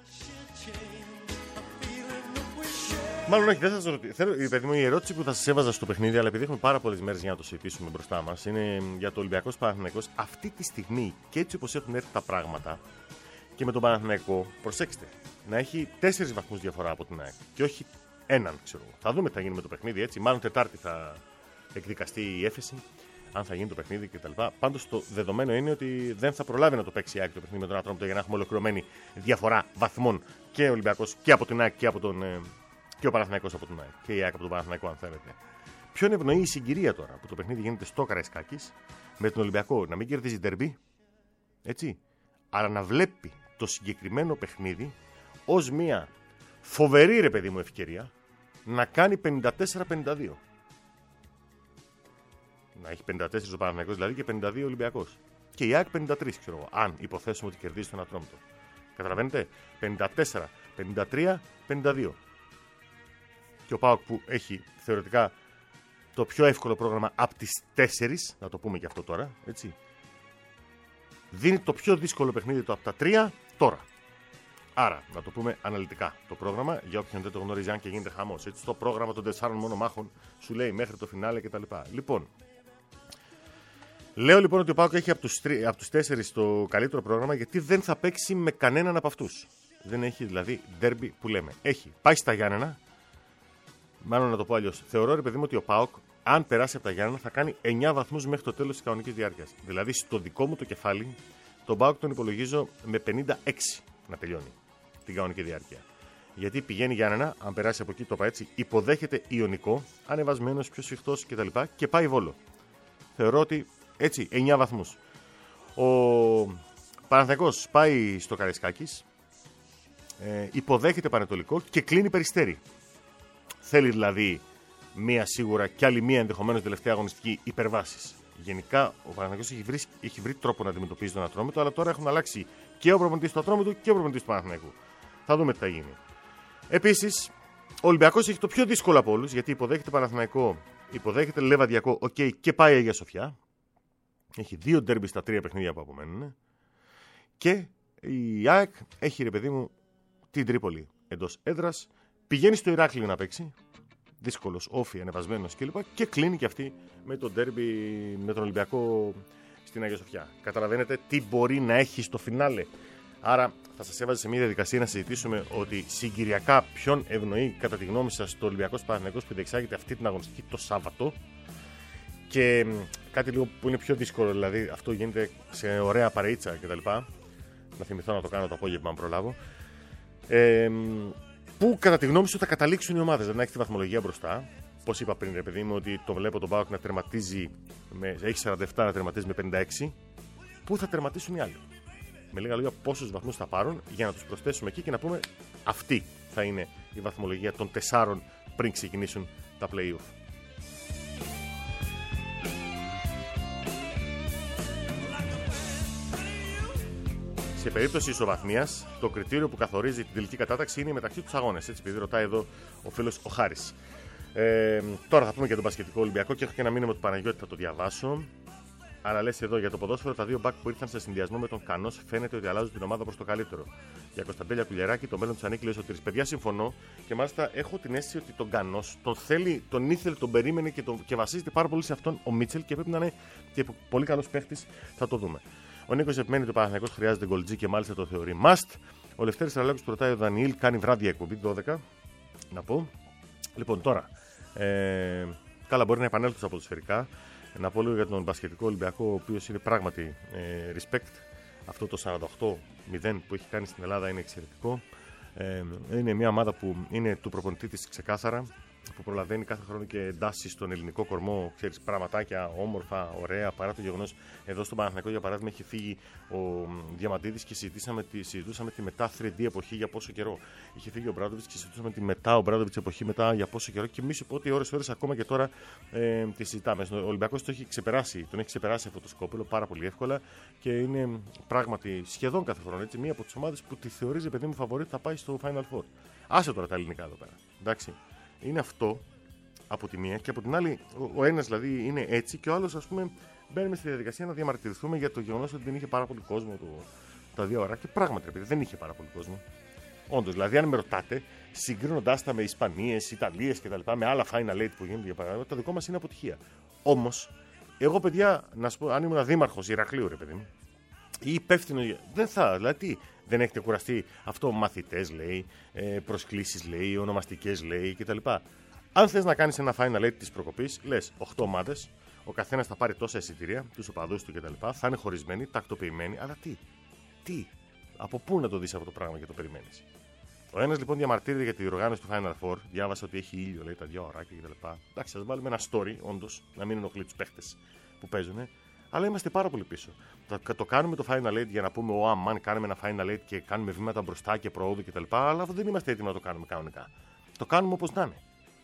Μάλλον όχι, δεν θα σας ρωτήσω. Θέλω, παιδί μου, η ερώτηση που θα σας έβαζα στο παιχνίδι, αλλά επειδή έχουμε πάρα πολλές μέρες για να το συζητήσουμε μπροστά μας, είναι για το Ολυμπιακός Παναθηναϊκός. Αυτή τη στιγμή και έτσι όπως έχουν έρθει τα πράγματα και με τον Παναθηναϊκό, προσέξτε, να έχει τέσσερις βαθμούς διαφορά από την ΑΕΚ και όχι έναν, ξέρω εγώ. Θα δούμε τι θα γίνει με το παιχνίδι, έτσι. Μάλλον Τετάρτη θα εκδικαστεί η έφεση, αν θα γίνει το παιχνίδι κτλ. Πάντως το δεδομένο είναι ότι δεν θα προλάβει να το παίξει η ΑΕΚ το παιχνίδι με τον Ατρόμητο για να έχουμε ολοκληρωμένη διαφορά βαθμών και ο Ολυμπιακός και από την ΑΕΚ και από τον. Και ο Παναθηναϊκός από τον ΑΕΚ. Και η ΑΕΚ από τον Παναθηναϊκό, αν θέλετε. Ποιον ευνοεί η συγκυρία τώρα που το παιχνίδι γίνεται στο Καραϊσκάκης με τον Ολυμπιακό να μην κερδίζει ντερμπι, έτσι, αλλά να βλέπει το συγκεκριμένο παιχνίδι ως μια φοβερή, ρε παιδί μου, ευκαιρία να κάνει πενήντα τέσσερα πενήντα δύο. Να έχει πενήντα τέσσερα ο Παναθηναϊκός δηλαδή και πενήντα δύο ο Ολυμπιακός. Και η ΑΕΚ πενήντα τρία, ξέρω εγώ, αν υποθέσουμε ότι κερδίζει τον Ατρόμητο. Καταλαβαίνετε, πενήντα τέσσερα πενήντα τρία πενήντα δύο. Και ο ΠΑΟΚ που έχει θεωρητικά το πιο εύκολο πρόγραμμα από τις τέσσερις, να το πούμε και αυτό τώρα, έτσι, δίνει το πιο δύσκολο παιχνίδι του από τα τρία τώρα. Άρα, να το πούμε αναλυτικά το πρόγραμμα, για όποιον δεν το γνωρίζει, αν και γίνεται χαμός. Έτσι, το πρόγραμμα των τεσσάρων μόνο μάχων σου λέει μέχρι το φινάλε κτλ. Λοιπόν, λέω λοιπόν ότι ο ΠΑΟΚ έχει από τους, τρι, από τους τέσσερις το καλύτερο πρόγραμμα γιατί δεν θα παίξει με κανέναν από αυτούς. Δεν έχει δηλαδή ντέρμπι που λέμε. Έχει πάει στα Γιάννενα. Μάλλον να το πω αλλιώς. Θεωρώ, ρε παιδί μου, ότι ο ΠΑΟΚ, αν περάσει από τα Γιάννενα, θα κάνει εννιά βαθμούς μέχρι το τέλος της κανονικής διάρκειας. Δηλαδή, στο δικό μου το κεφάλι, τον ΠΑΟΚ τον υπολογίζω με πενήντα έξι να τελειώνει την κανονική διάρκεια. Γιατί πηγαίνει Γιάννενα, αν περάσει από εκεί, το είπα έτσι, υποδέχεται Ιωνικό, ανεβασμένος, πιο σφιχτός κτλ. Και, και πάει Βόλο. Θεωρώ ότι έτσι, εννιά βαθμούς. Ο Παναθηναϊκός πάει στο Καραϊσκάκης, ε, υποδέχεται Πανετολικό και κλείνει Περιστέρι. Θέλει δηλαδή μία σίγουρα και άλλη μία ενδεχομένως τελευταία αγωνιστική υπερβάσεις. Γενικά ο Παναθηναϊκός έχει βρει, έχει βρει τρόπο να αντιμετωπίζει τον Ατρόμητο, αλλά τώρα έχουν αλλάξει και ο προπονητής του Ατρόμητου και ο προπονητής του Παναθηναϊκού. Θα δούμε τι θα γίνει. Επίσης, ο Ολυμπιακός έχει το πιο δύσκολο από όλους, γιατί υποδέχεται Παναθηναϊκό, υποδέχεται Λεβαδιακό, okay, και πάει Αγία Σοφιά. Έχει δύο ντέρμπι στα τρία παιχνίδια που απομένουν. Και η ΑΕΚ έχει, ρε παιδί μου, την Τρίπολη εντός έδρας. Πηγαίνει στο Ηράκλειο να παίξει. Δύσκολος, όφι, ανεβασμένος κλπ. Και κλείνει και αυτή με τον ντέρμπι με τον Ολυμπιακό στην Αγία Σοφιά. Καταλαβαίνετε τι μπορεί να έχει στο φινάλε. Άρα θα σας έβαζε σε μια διαδικασία να συζητήσουμε ότι συγκυριακά ποιον ευνοεί κατά τη γνώμη σας το Ολυμπιακός Παναθηναϊκός που διεξάγεται αυτή την αγωνιστική το Σάββατο. Και κάτι λίγο που είναι πιο δύσκολο, δηλαδή αυτό γίνεται σε ωραία παρεΐτσα κτλ. Να θυμηθώ να το κάνω το απόγευμα αν προλάβω. Ε, πού κατά τη γνώμη σου θα καταλήξουν οι ομάδες, δηλαδή να έχει τη βαθμολογία μπροστά. Πώς είπα πριν, ρε παιδί μου, ότι το βλέπω τον ΠΑΟΚ να τερματίζει, με, έχει σαράντα επτά να τερματίζει με πενήντα έξι. Πού θα τερματίσουν οι άλλοι? Με λίγα λόγια, πόσους βαθμούς θα πάρουν για να τους προσθέσουμε εκεί και να πούμε αυτή θα είναι η βαθμολογία των τεσσάρων πριν ξεκινήσουν τα play-off. Σε περίπτωση ισοβαθμίας, το κριτήριο που καθορίζει την τελική κατάταξη είναι μεταξύ τους αγώνες. Έτσι, επειδή ρωτάει εδώ ο φίλος ο Χάρης. Ε, τώρα θα πούμε για τον μπασκετικό Ολυμπιακό και έχω και ένα μήνυμα του Παναγιώτη, θα το διαβάσω. Αλλά λες εδώ για το ποδόσφαιρο, τα δύο μπακ που ήρθαν σε συνδυασμό με τον Κανός φαίνεται ότι αλλάζουν την ομάδα προς το καλύτερο. Για Κωνσταντέλια Κουλιεράκη, το μέλλον του ανήκει, λέει ο Σωτήρης. Παιδιά, συμφωνώ και μάλιστα έχω την αίσθηση ότι τον Κανός τον θέλει, τον ήθελε, τον περίμενε και, τον, και βασίζεται πάρα πολύ σε αυτόν ο Μίτσελ και πρέπει να είναι και πολύ καλός παίχτης, θα το δούμε. Ο Νίκος επιμένει ότι ο Παναθηναϊκός χρειάζεται γκολτζή και μάλιστα το θεωρεί must. Ο Λευτέρης Τραλέκος ρωτάει ο Δανιήλ, κάνει βράδια εκπομπή δώδεκα. Να πω. Λοιπόν, τώρα. Ε, καλά, μπορεί να επανέλθω στα ποδοσφαιρικά. Να πω λίγο για τον μπασκετικό Ολυμπιακό, ο οποίος είναι πράγματι ε, respect. Αυτό το σαράντα οκτώ μηδέν που έχει κάνει στην Ελλάδα είναι εξαιρετικό. Ε, είναι μια ομάδα που είναι του προπονητή της ξεκάθαρα, που προλαβαίνει κάθε χρόνο και εντάσσει στον ελληνικό κορμό, ξέρεις, πραγματάκια όμορφα, ωραία, παρά το γεγονός εδώ στον Παναθηναϊκό για παράδειγμα έχει φύγει ο Διαμαντίδης και συζητήσαμε τη, συζητούσαμε τη μετά θρι ντι εποχή για πόσο καιρό. Είχε φύγει ο Μπράντοβιτς και συζητούσαμε τη μετά ο Μπράντοβιτς εποχή μετά για πόσο καιρό και μη σου πω ότι ώρες ώρες ακόμα και τώρα ε, τη συζητάμε. Ο Ολυμπιακός το έχει ξεπεράσει, τον έχει ξεπεράσει αυτό το σκόπελο πάρα πολύ εύκολα και είναι πράγματι σχεδόν κάθε χρόνο έτσι, μία από τις ομάδες που τη θεωρεί παιδί μου φαβορί θα πάει στο Final Four. Άσε τώρα τα ελληνικά εδώ πέρα. Εντάξει. Είναι αυτό από τη μία και από την άλλη ο ένας δηλαδή είναι έτσι και ο άλλος ας πούμε μπαίνουμε στη διαδικασία να διαμαρτυρηθούμε για το γεγονός ότι δεν είχε πάρα πολύ κόσμο το, τα δύο ώρα και πράγματι επειδή δεν είχε πάρα πολύ κόσμο. Όντως, δηλαδή αν με ρωτάτε συγκρίνοντάς τα με Ισπανίες, Ιταλίες κτλ. Με άλλα final eight που γίνονται για παράδειγμα, το δικό μας είναι αποτυχία. Όμως, εγώ παιδιά, να σου πω, αν ήμουν δήμαρχος Ηρακλείου ρε παιδί μου ή υπεύθυνο, δεν θα, δηλαδή δεν έχετε κουραστεί αυτό μαθητές λέει, προσκλήσεις λέει, ονομαστικές λέει κτλ. Αν θες να κάνεις ένα final eight της προκοπής, λες οκτώ ομάδες, ο καθένας θα πάρει τόσα εισιτήρια, τους οπαδούς του κτλ. Θα είναι χωρισμένοι, τακτοποιημένοι, αλλά τι, τι, από πού να το δεις αυτό το πράγμα και το περιμένεις. Ο ένας λοιπόν διαμαρτύρεται για τη διοργάνωση του Final Four, διάβασα ότι έχει ήλιο, λέει τα δύο ωράκια κτλ. Εντάξει, ας βάλουμε ένα story, όντως, να μην ενοχλεί τους παίχτες που παίζουν. Αλλά είμαστε πάρα πολύ πίσω. Το, το κάνουμε το Final eight για να πούμε, ο αμάν, κάνουμε ένα Final eight και κάνουμε βήματα μπροστά και προόδου κτλ. Αλλά δεν είμαστε έτοιμοι να το κάνουμε κανονικά. Το κάνουμε όπως να είναι.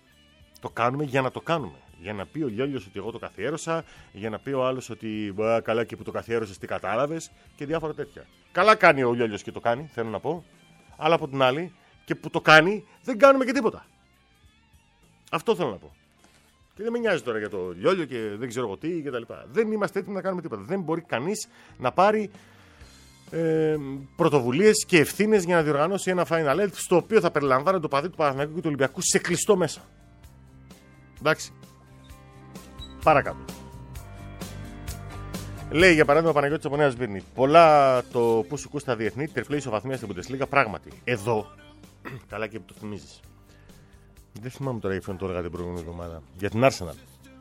Το κάνουμε για να το κάνουμε. Για να πει ο Λιόλιος ότι εγώ το καθιέρωσα, για να πει ο άλλος ότι καλά και που το καθιέρωσες τι κατάλαβες και διάφορα τέτοια. Καλά κάνει ο Λιόλιος και το κάνει, θέλω να πω. Αλλά από την άλλη και που το κάνει δεν κάνουμε και τίποτα. Αυτό θέλω να πω. Και δεν με νοιάζει τώρα για το Λιόλιο και δεν ξέρω εγώ τι κτλ. Δεν είμαστε έτοιμοι να κάνουμε τίποτα. Δεν μπορεί κανείς να πάρει ε, πρωτοβουλίες και ευθύνες για να διοργανώσει ένα Final Eight στο οποίο θα περιλαμβάνει το παδί του Παναθηναϊκού και του Ολυμπιακού σε κλειστό μέσα. Εντάξει. Παρακάτω. Λέει για παράδειγμα ο Παναγιώτης από Νέα Σμύρνη. Πολλά το που σου κούστα διεθνή, τερφλέ ισοβαθμία στην Bundesliga. Πράγματι. Εδώ. Καλά και που το θυμίζεις. Δεν θυμάμαι τώρα γιατί το έλεγα την προηγούμενη εβδομάδα. Για την Arsenal.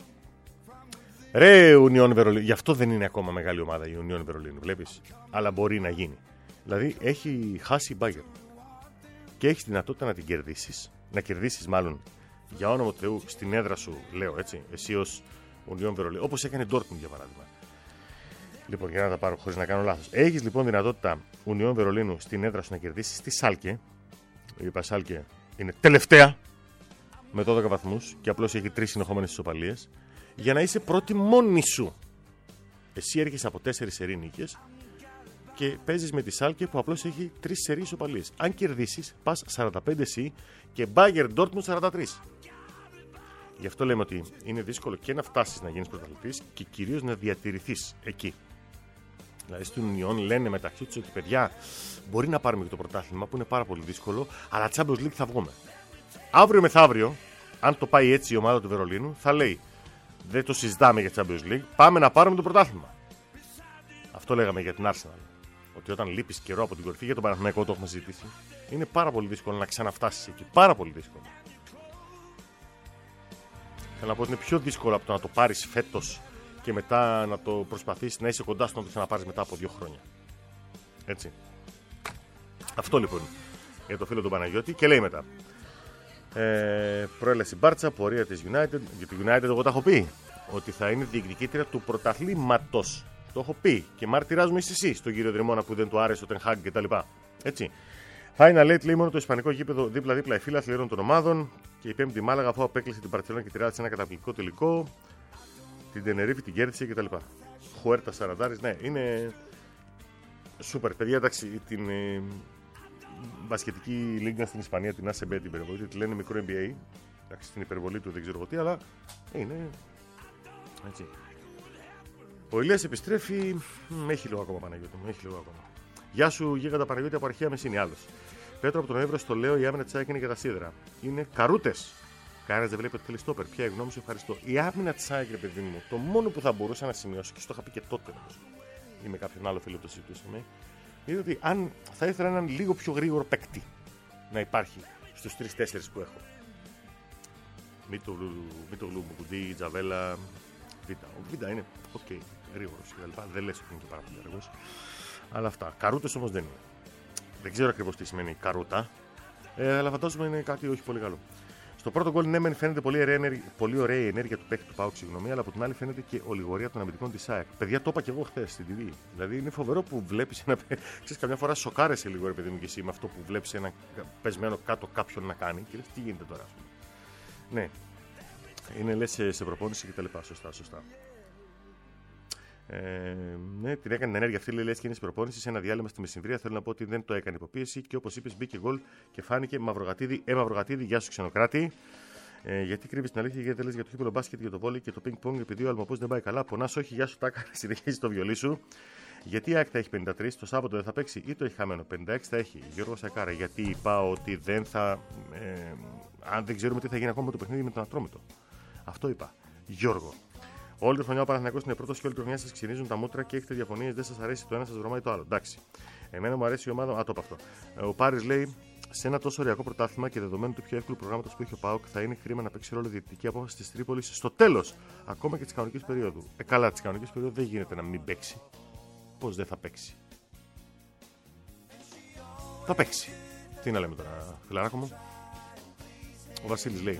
Ρε Union Βερολίνου. Γι' αυτό δεν είναι ακόμα μεγάλη ομάδα η Union Βερολίνου. Βλέπεις. Αλλά μπορεί να γίνει. Δηλαδή έχει χάσει η Bayern. Και έχει δυνατότητα να την κερδίσεις. Να κερδίσεις μάλλον για όνομα του Θεού στην έδρα σου, λέω έτσι. Εσύ ως Union Βερολίνου. Όπως έκανε Dortmund για παράδειγμα. Λοιπόν, για να τα πάρω χωρίς να κάνω λάθος. Έχεις λοιπόν δυνατότητα Union Βερολίνου στην έδρα σου να κερδίσεις τη Σάλκε. Η Σάλκε είναι τελευταία. Με δώδεκα βαθμούς και απλώς έχει τρεις συνεχόμενες ισοπαλίες, για να είσαι πρώτη μόνη σου. Εσύ έρχεσαι από τέσσερις σερί νίκες και παίζεις με τη Σάλκε που απλώς έχει τρεις σερί ισοπαλίες. Αν κερδίσεις, πας σαράντα πέντε εσύ και Bayern Dortmund σαράντα τρία. Γι' αυτό λέμε ότι είναι δύσκολο και να φτάσεις να γίνεις πρωταθλητής και κυρίως να διατηρηθείς εκεί. Δηλαδή στην Union λένε μεταξύ τους ότι παιδιά μπορεί να πάρουμε και το πρωτάθλημα που είναι πάρα πολύ δύσκολο, αλλά Champions League θα βγούμε. Αύριο μεθαύριο, αν το πάει έτσι η ομάδα του Βερολίνου, θα λέει δεν το συζητάμε για Champions League, πάμε να πάρουμε το πρωτάθλημα. Αυτό λέγαμε για την Arsenal. Ότι όταν λείπεις καιρό από την κορυφή, για τον Παναθηναϊκό το έχουμε συζητήσει, είναι πάρα πολύ δύσκολο να ξαναφτάσεις εκεί. Πάρα πολύ δύσκολο. Θέλω να πω ότι είναι πιο δύσκολο από το να το πάρεις φέτος και μετά να το προσπαθήσεις να είσαι κοντά στο να το ξαναπάρεις μετά από δύο χρόνια. Έτσι. Αυτό λοιπόν. για το φίλο του Παναγιώτη και λέει μετά. Ε, προέλαση Μπάρτσα, πορεία της United. Για τη United, εγώ τα έχω πει ότι θα είναι διεκδικήτρια του πρωταθλήματος. Το έχω πει και μάρτυράς μου είσαι εσύ στον κύριο Δρυμώνα που δεν του άρεσε ο Ten Hag κτλ. Έτσι. Final eight λέει μόνο το ισπανικό γήπεδο δίπλα-δίπλα οι φίλοι αθλητών των ομάδων και η πέμπτη Μάλαγα αφού απέκλεισε την Μπαρτσελόνα και τη Ρεάλ σε ένα καταπληκτικό τελικό. Την Τενερίφη την κέρδισε κτλ. Χουέρτα Σαραντάρης, ναι, είναι σούπερ. Παιδιά, εντάξει, την ε, μπασκετική λίγκα στην Ισπανία, την ΑΣΕΜΠΕ, την υπερβολή, τη λένε μικρό N B A. Εντάξει, την υπερβολή του δεν ξέρω τι, αλλά είναι έτσι. Ο Ηλίας επιστρέφει. Μ, έχει λίγο ακόμα Παναγιώτη, έχει λίγο ακόμα. Γεια σου, Γίγαντα Παναγιώτη από αρχαία Μεσίνη, άλλο. Πέτρο από τον Εύρο στο λέω: η άμυνα τη ΑΕΚ είναι για τα σίδερα. Είναι καρούτες. Κανένα δεν βλέπει ότι θέλει στόπερ. Ποια η γνώμη σου, ευχαριστώ. Η άμυνα τη ΑΕΚ, ρε παιδί μου, το μόνο που θα μπορούσα να σημειώσω και στο είχα πει και τότε νομίζω. Ή με κάποιον άλλο φίλο το συζητούσαμε. Είναι ότι αν θα ήθελα έναν λίγο πιο γρήγορο παίκτη να υπάρχει στου τρει τέσσερι που έχω. Μητογλου, Μπουκουντή, Τζαβέλα. Βίτα. Ο Βίτα είναι οκ, okay, γρήγορο κλπ. Δεν λε ότι είναι και πάρα πολύ αργό. Αλλά αυτά. Καρούτες όμως δεν είναι. Δεν ξέρω ακριβώς τι σημαίνει καρούτα. Ε, αλλά φαντάζομαι είναι κάτι όχι πολύ καλό. Στο πρώτο γκολ, ναι, μεν φαίνεται πολύ ωραία, ενέργεια, πολύ ωραία η ενέργεια του παίκτη του ΠΑΟΚ, συγγνώμη, αλλά από την άλλη φαίνεται και ολιγορία των αμυντικών της ΑΕΚ. Παιδιά, το είπα και εγώ χθες στην τι βι. Δηλαδή είναι φοβερό που βλέπεις ένα. Ξέρεις, καμιά φορά σοκάρεσαι λίγο, ρε παιδί μου, και εσύ με αυτό που βλέπεις ένα πεσμένο κάτω κάποιον να κάνει και λες τι γίνεται τώρα, ας πούμε. Ναι, είναι λες σε, σε προπόνηση κτλ. Σωστά, σωστά. Ε, ναι, την έκανε την ενέργεια αυτή, λέει, λες και είναι στην προπόνηση σε ένα διάλειμμα στη Μεσημβρία. Θέλω να πω ότι δεν το έκανε υποπίεση και όπως είπες μπήκε γκολ και φάνηκε μαυρογατίδι. Ε, μαυρογατίδι, γεια σου ξενοκράτη. Ε, γιατί κρύβεις την αλήθεια, γιατί δεν λες για το κύπελο μπάσκετ, για το βόλεϊ και το ping-pong, επειδή ο Αλμοπός δεν πάει καλά. Πονάς, όχι, γεια σου, τάκα, συνεχίζει το βιολί σου. Γιατί η ΑΕΚ θα έχει πενήντα τρία, το Σάββατο δεν θα παίξει ή το έχει χαμένο. πενήντα έξι θα έχει. Γιώργο Σακάρα, γιατί είπα ότι δεν θα. Ε, αν δεν ξέρουμε τι θα γίνει ακόμα με το παιχνίδι με τον Ατρόμητο. Αυτό είπα. Γιώργο. Όλη τη χρονιά ο Παναθηναϊκός είναι πρώτος και όλη τη χρονιά σας ξυνίζουν τα μούτρα και έχετε διαφωνίες, δεν σας αρέσει το ένα, σας βρωμάει το άλλο. Εντάξει. Εμένα μου αρέσει η ομάδα. Α, το είπα αυτό. Ο Πάρης λέει: σε ένα τόσο ωριακό πρωτάθλημα και δεδομένου του πιο εύκολου προγράμματος που έχει ο ΠΑΟΚ, θα είναι κρίμα να παίξει ρόλο διαιτητική απόφαση της Τρίπολης στο τέλος, ακόμα και της κανονικής περίοδου. Ε, καλά, της κανονικής περίοδου δεν γίνεται να μην παίξει. Πώς δεν θα παίξει. Θα παίξει. Τι να λέμε τώρα, φιλαράκο μου. Ο Βασίλης λέει: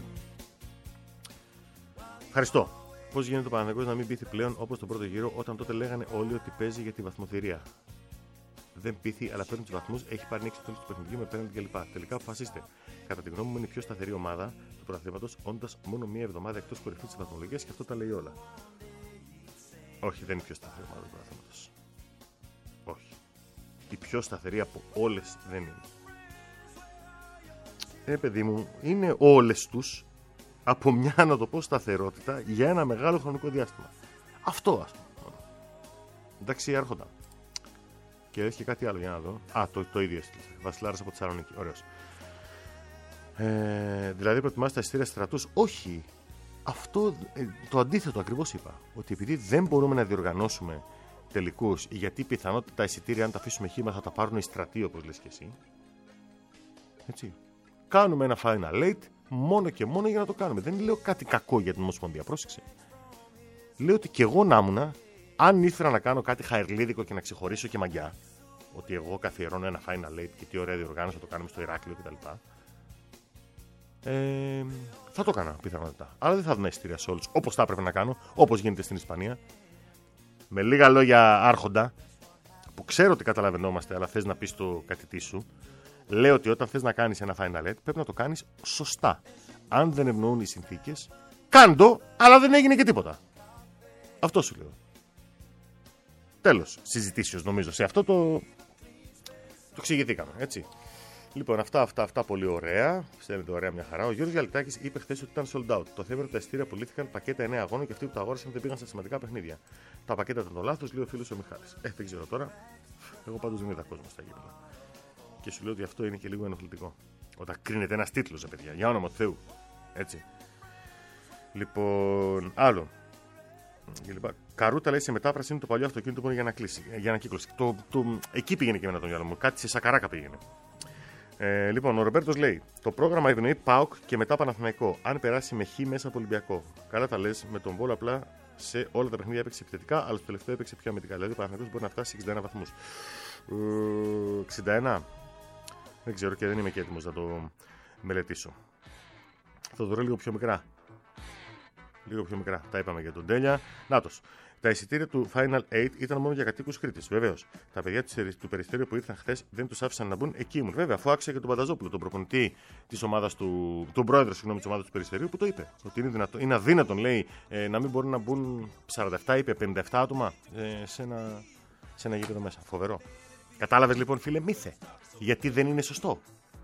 ευχαριστώ. Πώς γίνεται ο Παναθηναϊκός να μην πείθει πλέον όπως τον πρώτο γύρο, όταν τότε λέγανε όλοι ότι παίζει για τη βαθμοθυρία. Δεν πείθει, αλλά παίρνει τους βαθμούς, έχει πάρει έξι του παιχνιδιού με πέναντι κλπ. Τελικά αποφασίστε. Κατά τη γνώμη μου, είναι η πιο σταθερή ομάδα του πρωταθλήματος, όντας μόνο μία εβδομάδα εκτός κορυφή της βαθμολογίας και αυτό τα λέει όλα. Όχι, δεν είναι η πιο σταθερή ομάδα του πρωταθλήματος. Όχι. Η πιο σταθερή από όλες δεν είναι. Ε, παιδί μου, είναι όλες τους. Από μια, να το πω, σταθερότητα για ένα μεγάλο χρονικό διάστημα. Αυτό, ας πούμε. Εντάξει, άρχοντα. Και έχει και κάτι άλλο, για να δω. Α, το, το ίδιο έστειλε. Βασιλάρας από τη Θεσσαλονίκη. Ωραίος. Ε, δηλαδή, προτιμάς τα εισιτήρια στρατούς. Όχι. Αυτό, ε, το αντίθετο ακριβώς είπα. Ότι επειδή δεν μπορούμε να διοργανώσουμε τελικούς, γιατί πιθανότητα τα εισιτήρια, αν τα αφήσουμε χήμα, θα τα πάρουν οι στρατοί, όπως λες και εσύ. Έτσι. Κάνουμε ένα final late. Μόνο και μόνο για να το κάνουμε. Δεν λέω κάτι κακό για την Ομοσπονδία. Πρόσεξε. Λέω ότι και εγώ να ήμουνα, αν ήθελα να κάνω κάτι χαερλίδικο και να ξεχωρίσω και μαγιά, ότι εγώ καθιερώνω ένα final late και τι ωραία διοργάνωση, θα το κάνουμε στο Ηράκλειο κτλ. Ε, θα το έκανα πιθανότητα. Αλλά δεν θα δουν εισιτήρια σε όλους. Όπως θα έπρεπε να κάνω, όπως γίνεται στην Ισπανία. Με λίγα λόγια, άρχοντα, που ξέρω ότι καταλαβαίνόμαστε, αλλά θες να πεις το κατητή σου. Λέω ότι όταν θες να κάνεις ένα final eight πρέπει να το κάνεις σωστά. Αν δεν ευνοούν οι συνθήκες, κάντο, αλλά δεν έγινε και τίποτα. Αυτό σου λέω. Τέλος συζητήσεως, νομίζω. Σε αυτό το, το εξηγηθήκαμε, έτσι. Λοιπόν, αυτά, αυτά, αυτά πολύ ωραία. Στέλνετε ωραία μια χαρά. Ο Γιώργος Γιαλτάκης είπε χθες ότι ήταν sold out. Το θέμα είναι ότι τα εισιτήρια πουλήθηκαν πακέτα εννέα αγώνων και αυτοί που τα αγόρασαν δεν πήγαν στα σημαντικά παιχνίδια. Τα πακέτα ήταν το λάθος, λέει ο φίλος ο Μιχάλης. Ε, δεν ξέρω τώρα. Εγώ πάντως δεν είδα κόσμο στα γήπεδα. Και σου λέω ότι αυτό είναι και λίγο ενοχλητικό. Όταν κρίνεται ένας τίτλος, ε, παιδιά, για όνομα του Θεού. Έτσι. Λοιπόν, άλλο. Λοιπόν, Καρούτα λέει σε μετάφραση είναι το παλιό αυτοκίνητο που είναι για να κλείσει. Για να κύκλωση. Το, το, εκεί πήγαινε και με τον γυαλό μου. Κάτι σε Σακαράκα πήγαινε. Ε, λοιπόν, ο Ρομπέρτος λέει: το πρόγραμμα ευνοεί ΠΑΟΚ και μετά Παναθηναϊκό. Αν περάσει με χ μέσα από Ολυμπιακό. Καλά τα λες, με τον Βόλο απλά σε όλα τα παιχνίδια έπαιξε επιθετικά, αλλά στο τελευταίο έπαιξε πιο αμυντικά. Δηλαδή ο Παναθηναϊκός μπορεί να φτάσει σε εξήντα ένα βαθμούς. Ε, εξήντα ένα. Δεν ξέρω και δεν είμαι και έτοιμος να το μελετήσω. Θα το δω λίγο πιο μικρά. Λίγο πιο μικρά. Τα είπαμε για τον Τέλεια. Νάτος. Τα εισιτήρια του Final Eight ήταν μόνο για κατοίκους Κρήτης. Βεβαίως. Τα παιδιά του Περιστέριου που ήρθαν χθες δεν τους άφησαν να μπουν. Εκεί ήμουν. Βέβαια, αφού άκουσα και τον Πανταζόπουλο, τον προπονητή της ομάδας του. Τον πρόεδρο, συγγνώμη, της ομάδας του Περιστέριου, που το είπε. Ότι είναι, δυνατό, είναι αδύνατον, λέει, ε, να μην μπορούν να μπουν σαράντα επτά, είπε, πενήντα επτά άτομα ε, σε, ένα, σε ένα γήπεδο μέσα. Φοβερό. Κατάλαβες λοιπόν, φίλε, μύθε. Γιατί δεν είναι σωστό.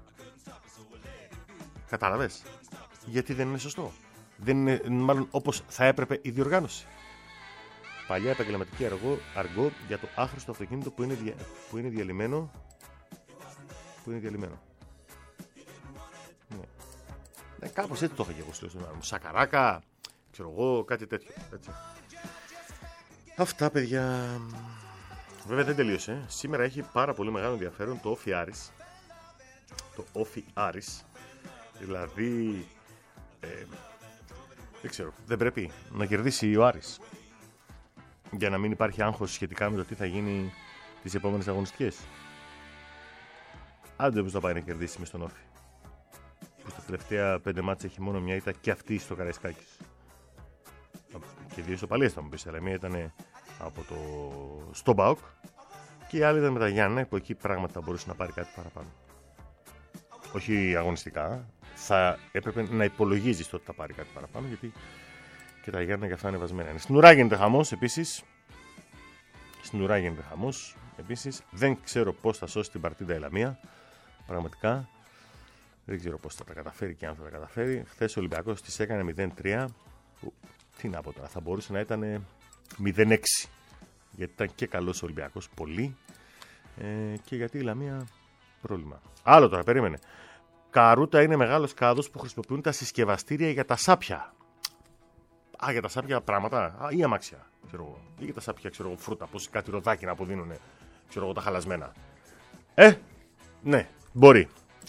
Κατάλαβες. Γιατί δεν είναι σωστό. Δεν είναι μάλλον όπως θα έπρεπε η διοργάνωση. Παλιά επαγγελματική αργό, αργό για το άχρηστο αυτοκίνητο που είναι, δια, που είναι διαλυμένο. Που είναι διαλυμένο. Ναι. Ε, κάπως έτσι το είχα και εγώ στο μου. Σακαράκα, ξέρω εγώ, κάτι τέτοιο. Έτσι. Αυτά, παιδιά. Βέβαια δεν τελείωσε. Σήμερα έχει πάρα πολύ μεγάλο ενδιαφέρον το Όφι Άρης. Το Όφι Άρης. Δηλαδή. Ε, δεν ξέρω. Δεν πρέπει να κερδίσει ο Άρης. Για να μην υπάρχει άγχος σχετικά με το τι θα γίνει τις επόμενες αγωνιστικές. Άντε πως θα πάει να κερδίσει μες στον Όφι. Που στα τελευταία πέντε μάτς έχει μόνο μια ήττα και αυτή στο Καραϊσκάκης. Και δύο ισοπαλίες θα μου πεις, αλλά μία ήταν από το στο Μπάουκ και η άλλη ήταν με τα Γιάννα, που εκεί πράγματα μπορούσε να πάρει κάτι παραπάνω. Όχι αγωνιστικά, θα έπρεπε να υπολογίζεις το ότι θα πάρει κάτι παραπάνω, γιατί και τα Γιάννα για αυτά είναι βασμένα. Στην ουρά γίνεται χαμός επίσης. Στην ουρά γίνεται χαμός επίσης. Δεν ξέρω πώς θα σώσει την παρτίδα η Λαμία. Πραγματικά. Δεν ξέρω πώς θα τα καταφέρει και αν θα τα καταφέρει. Χθες ο Ολυμπιακός της έκανε μηδέν τρία. Που, τι να πω τώρα, θα μπορούσε να ήταν μηδέν έξι. Γιατί ήταν και καλός ο Ολυμπιακός, πολύ. Ε, και γιατί η Λαμία πρόβλημα. Άλλο τώρα, περίμενε. Καρούτα είναι μεγάλος κάδος που χρησιμοποιούν τα συσκευαστήρια για τα σάπια. Α, για τα σάπια πράγματα. Α, ή αμάξια. Ξέρω εγώ. Ή για τα σάπια, ξέρω εγώ, φρούτα. Πώς κάτι ροδάκι να αποδίνουν. Ξέρω εγώ, τα χαλασμένα. Ε, ναι, μπορεί.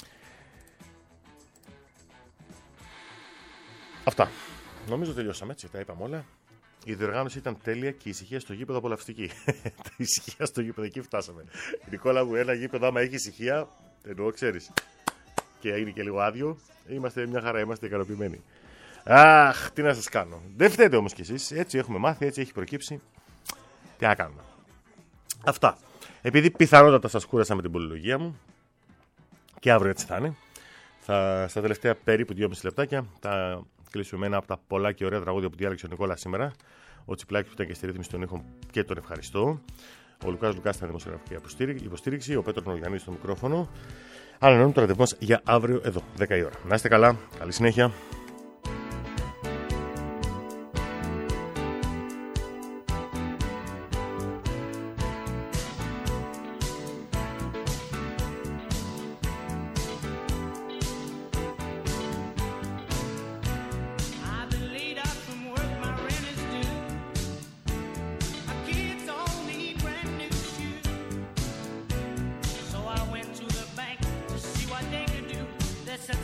Αυτά. Νομίζω τελειώσαμε, έτσι. Τα είπαμε όλα. Η διοργάνωση ήταν τέλεια και η ησυχία στο γήπεδο απολαυστική. Η ησυχία στο γήπεδο, εκεί φτάσαμε. Νικόλα μου, ένα γήπεδο, άμα έχει ησυχία, εννοώ, ξέρεις. Και είναι και λίγο άδειο, είμαστε μια χαρά, είμαστε ικανοποιημένοι. Αχ, τι να σας κάνω. Δεν φταίτε όμως κι εσείς. Έτσι έχουμε μάθει, έτσι έχει προκύψει. Τι να κάνουμε. Αυτά. Επειδή πιθανότατα σας κούρασα με την πολυλογία μου, και αύριο έτσι θα είναι, θα, στα τελευταία περίπου δυόμιση λεπτάκια θα κλείσουμε με ένα από τα πολλά και ωραία τραγούδια που διάλεξε ο Νικόλας σήμερα. Ο Τσιπλάκης που ήταν και στη ρύθμιση των ήχων και τον ευχαριστώ. Ο Λουκάς Λουκάς ήταν δημοσιογραφική υποστήριξη. Ο Πέτρος Νογιαννής στο μικρόφωνο. Ανανεώνουμε το ραντεβού μας για αύριο εδώ, δέκα η ώρα. Να είστε καλά. Καλή συνέχεια. That's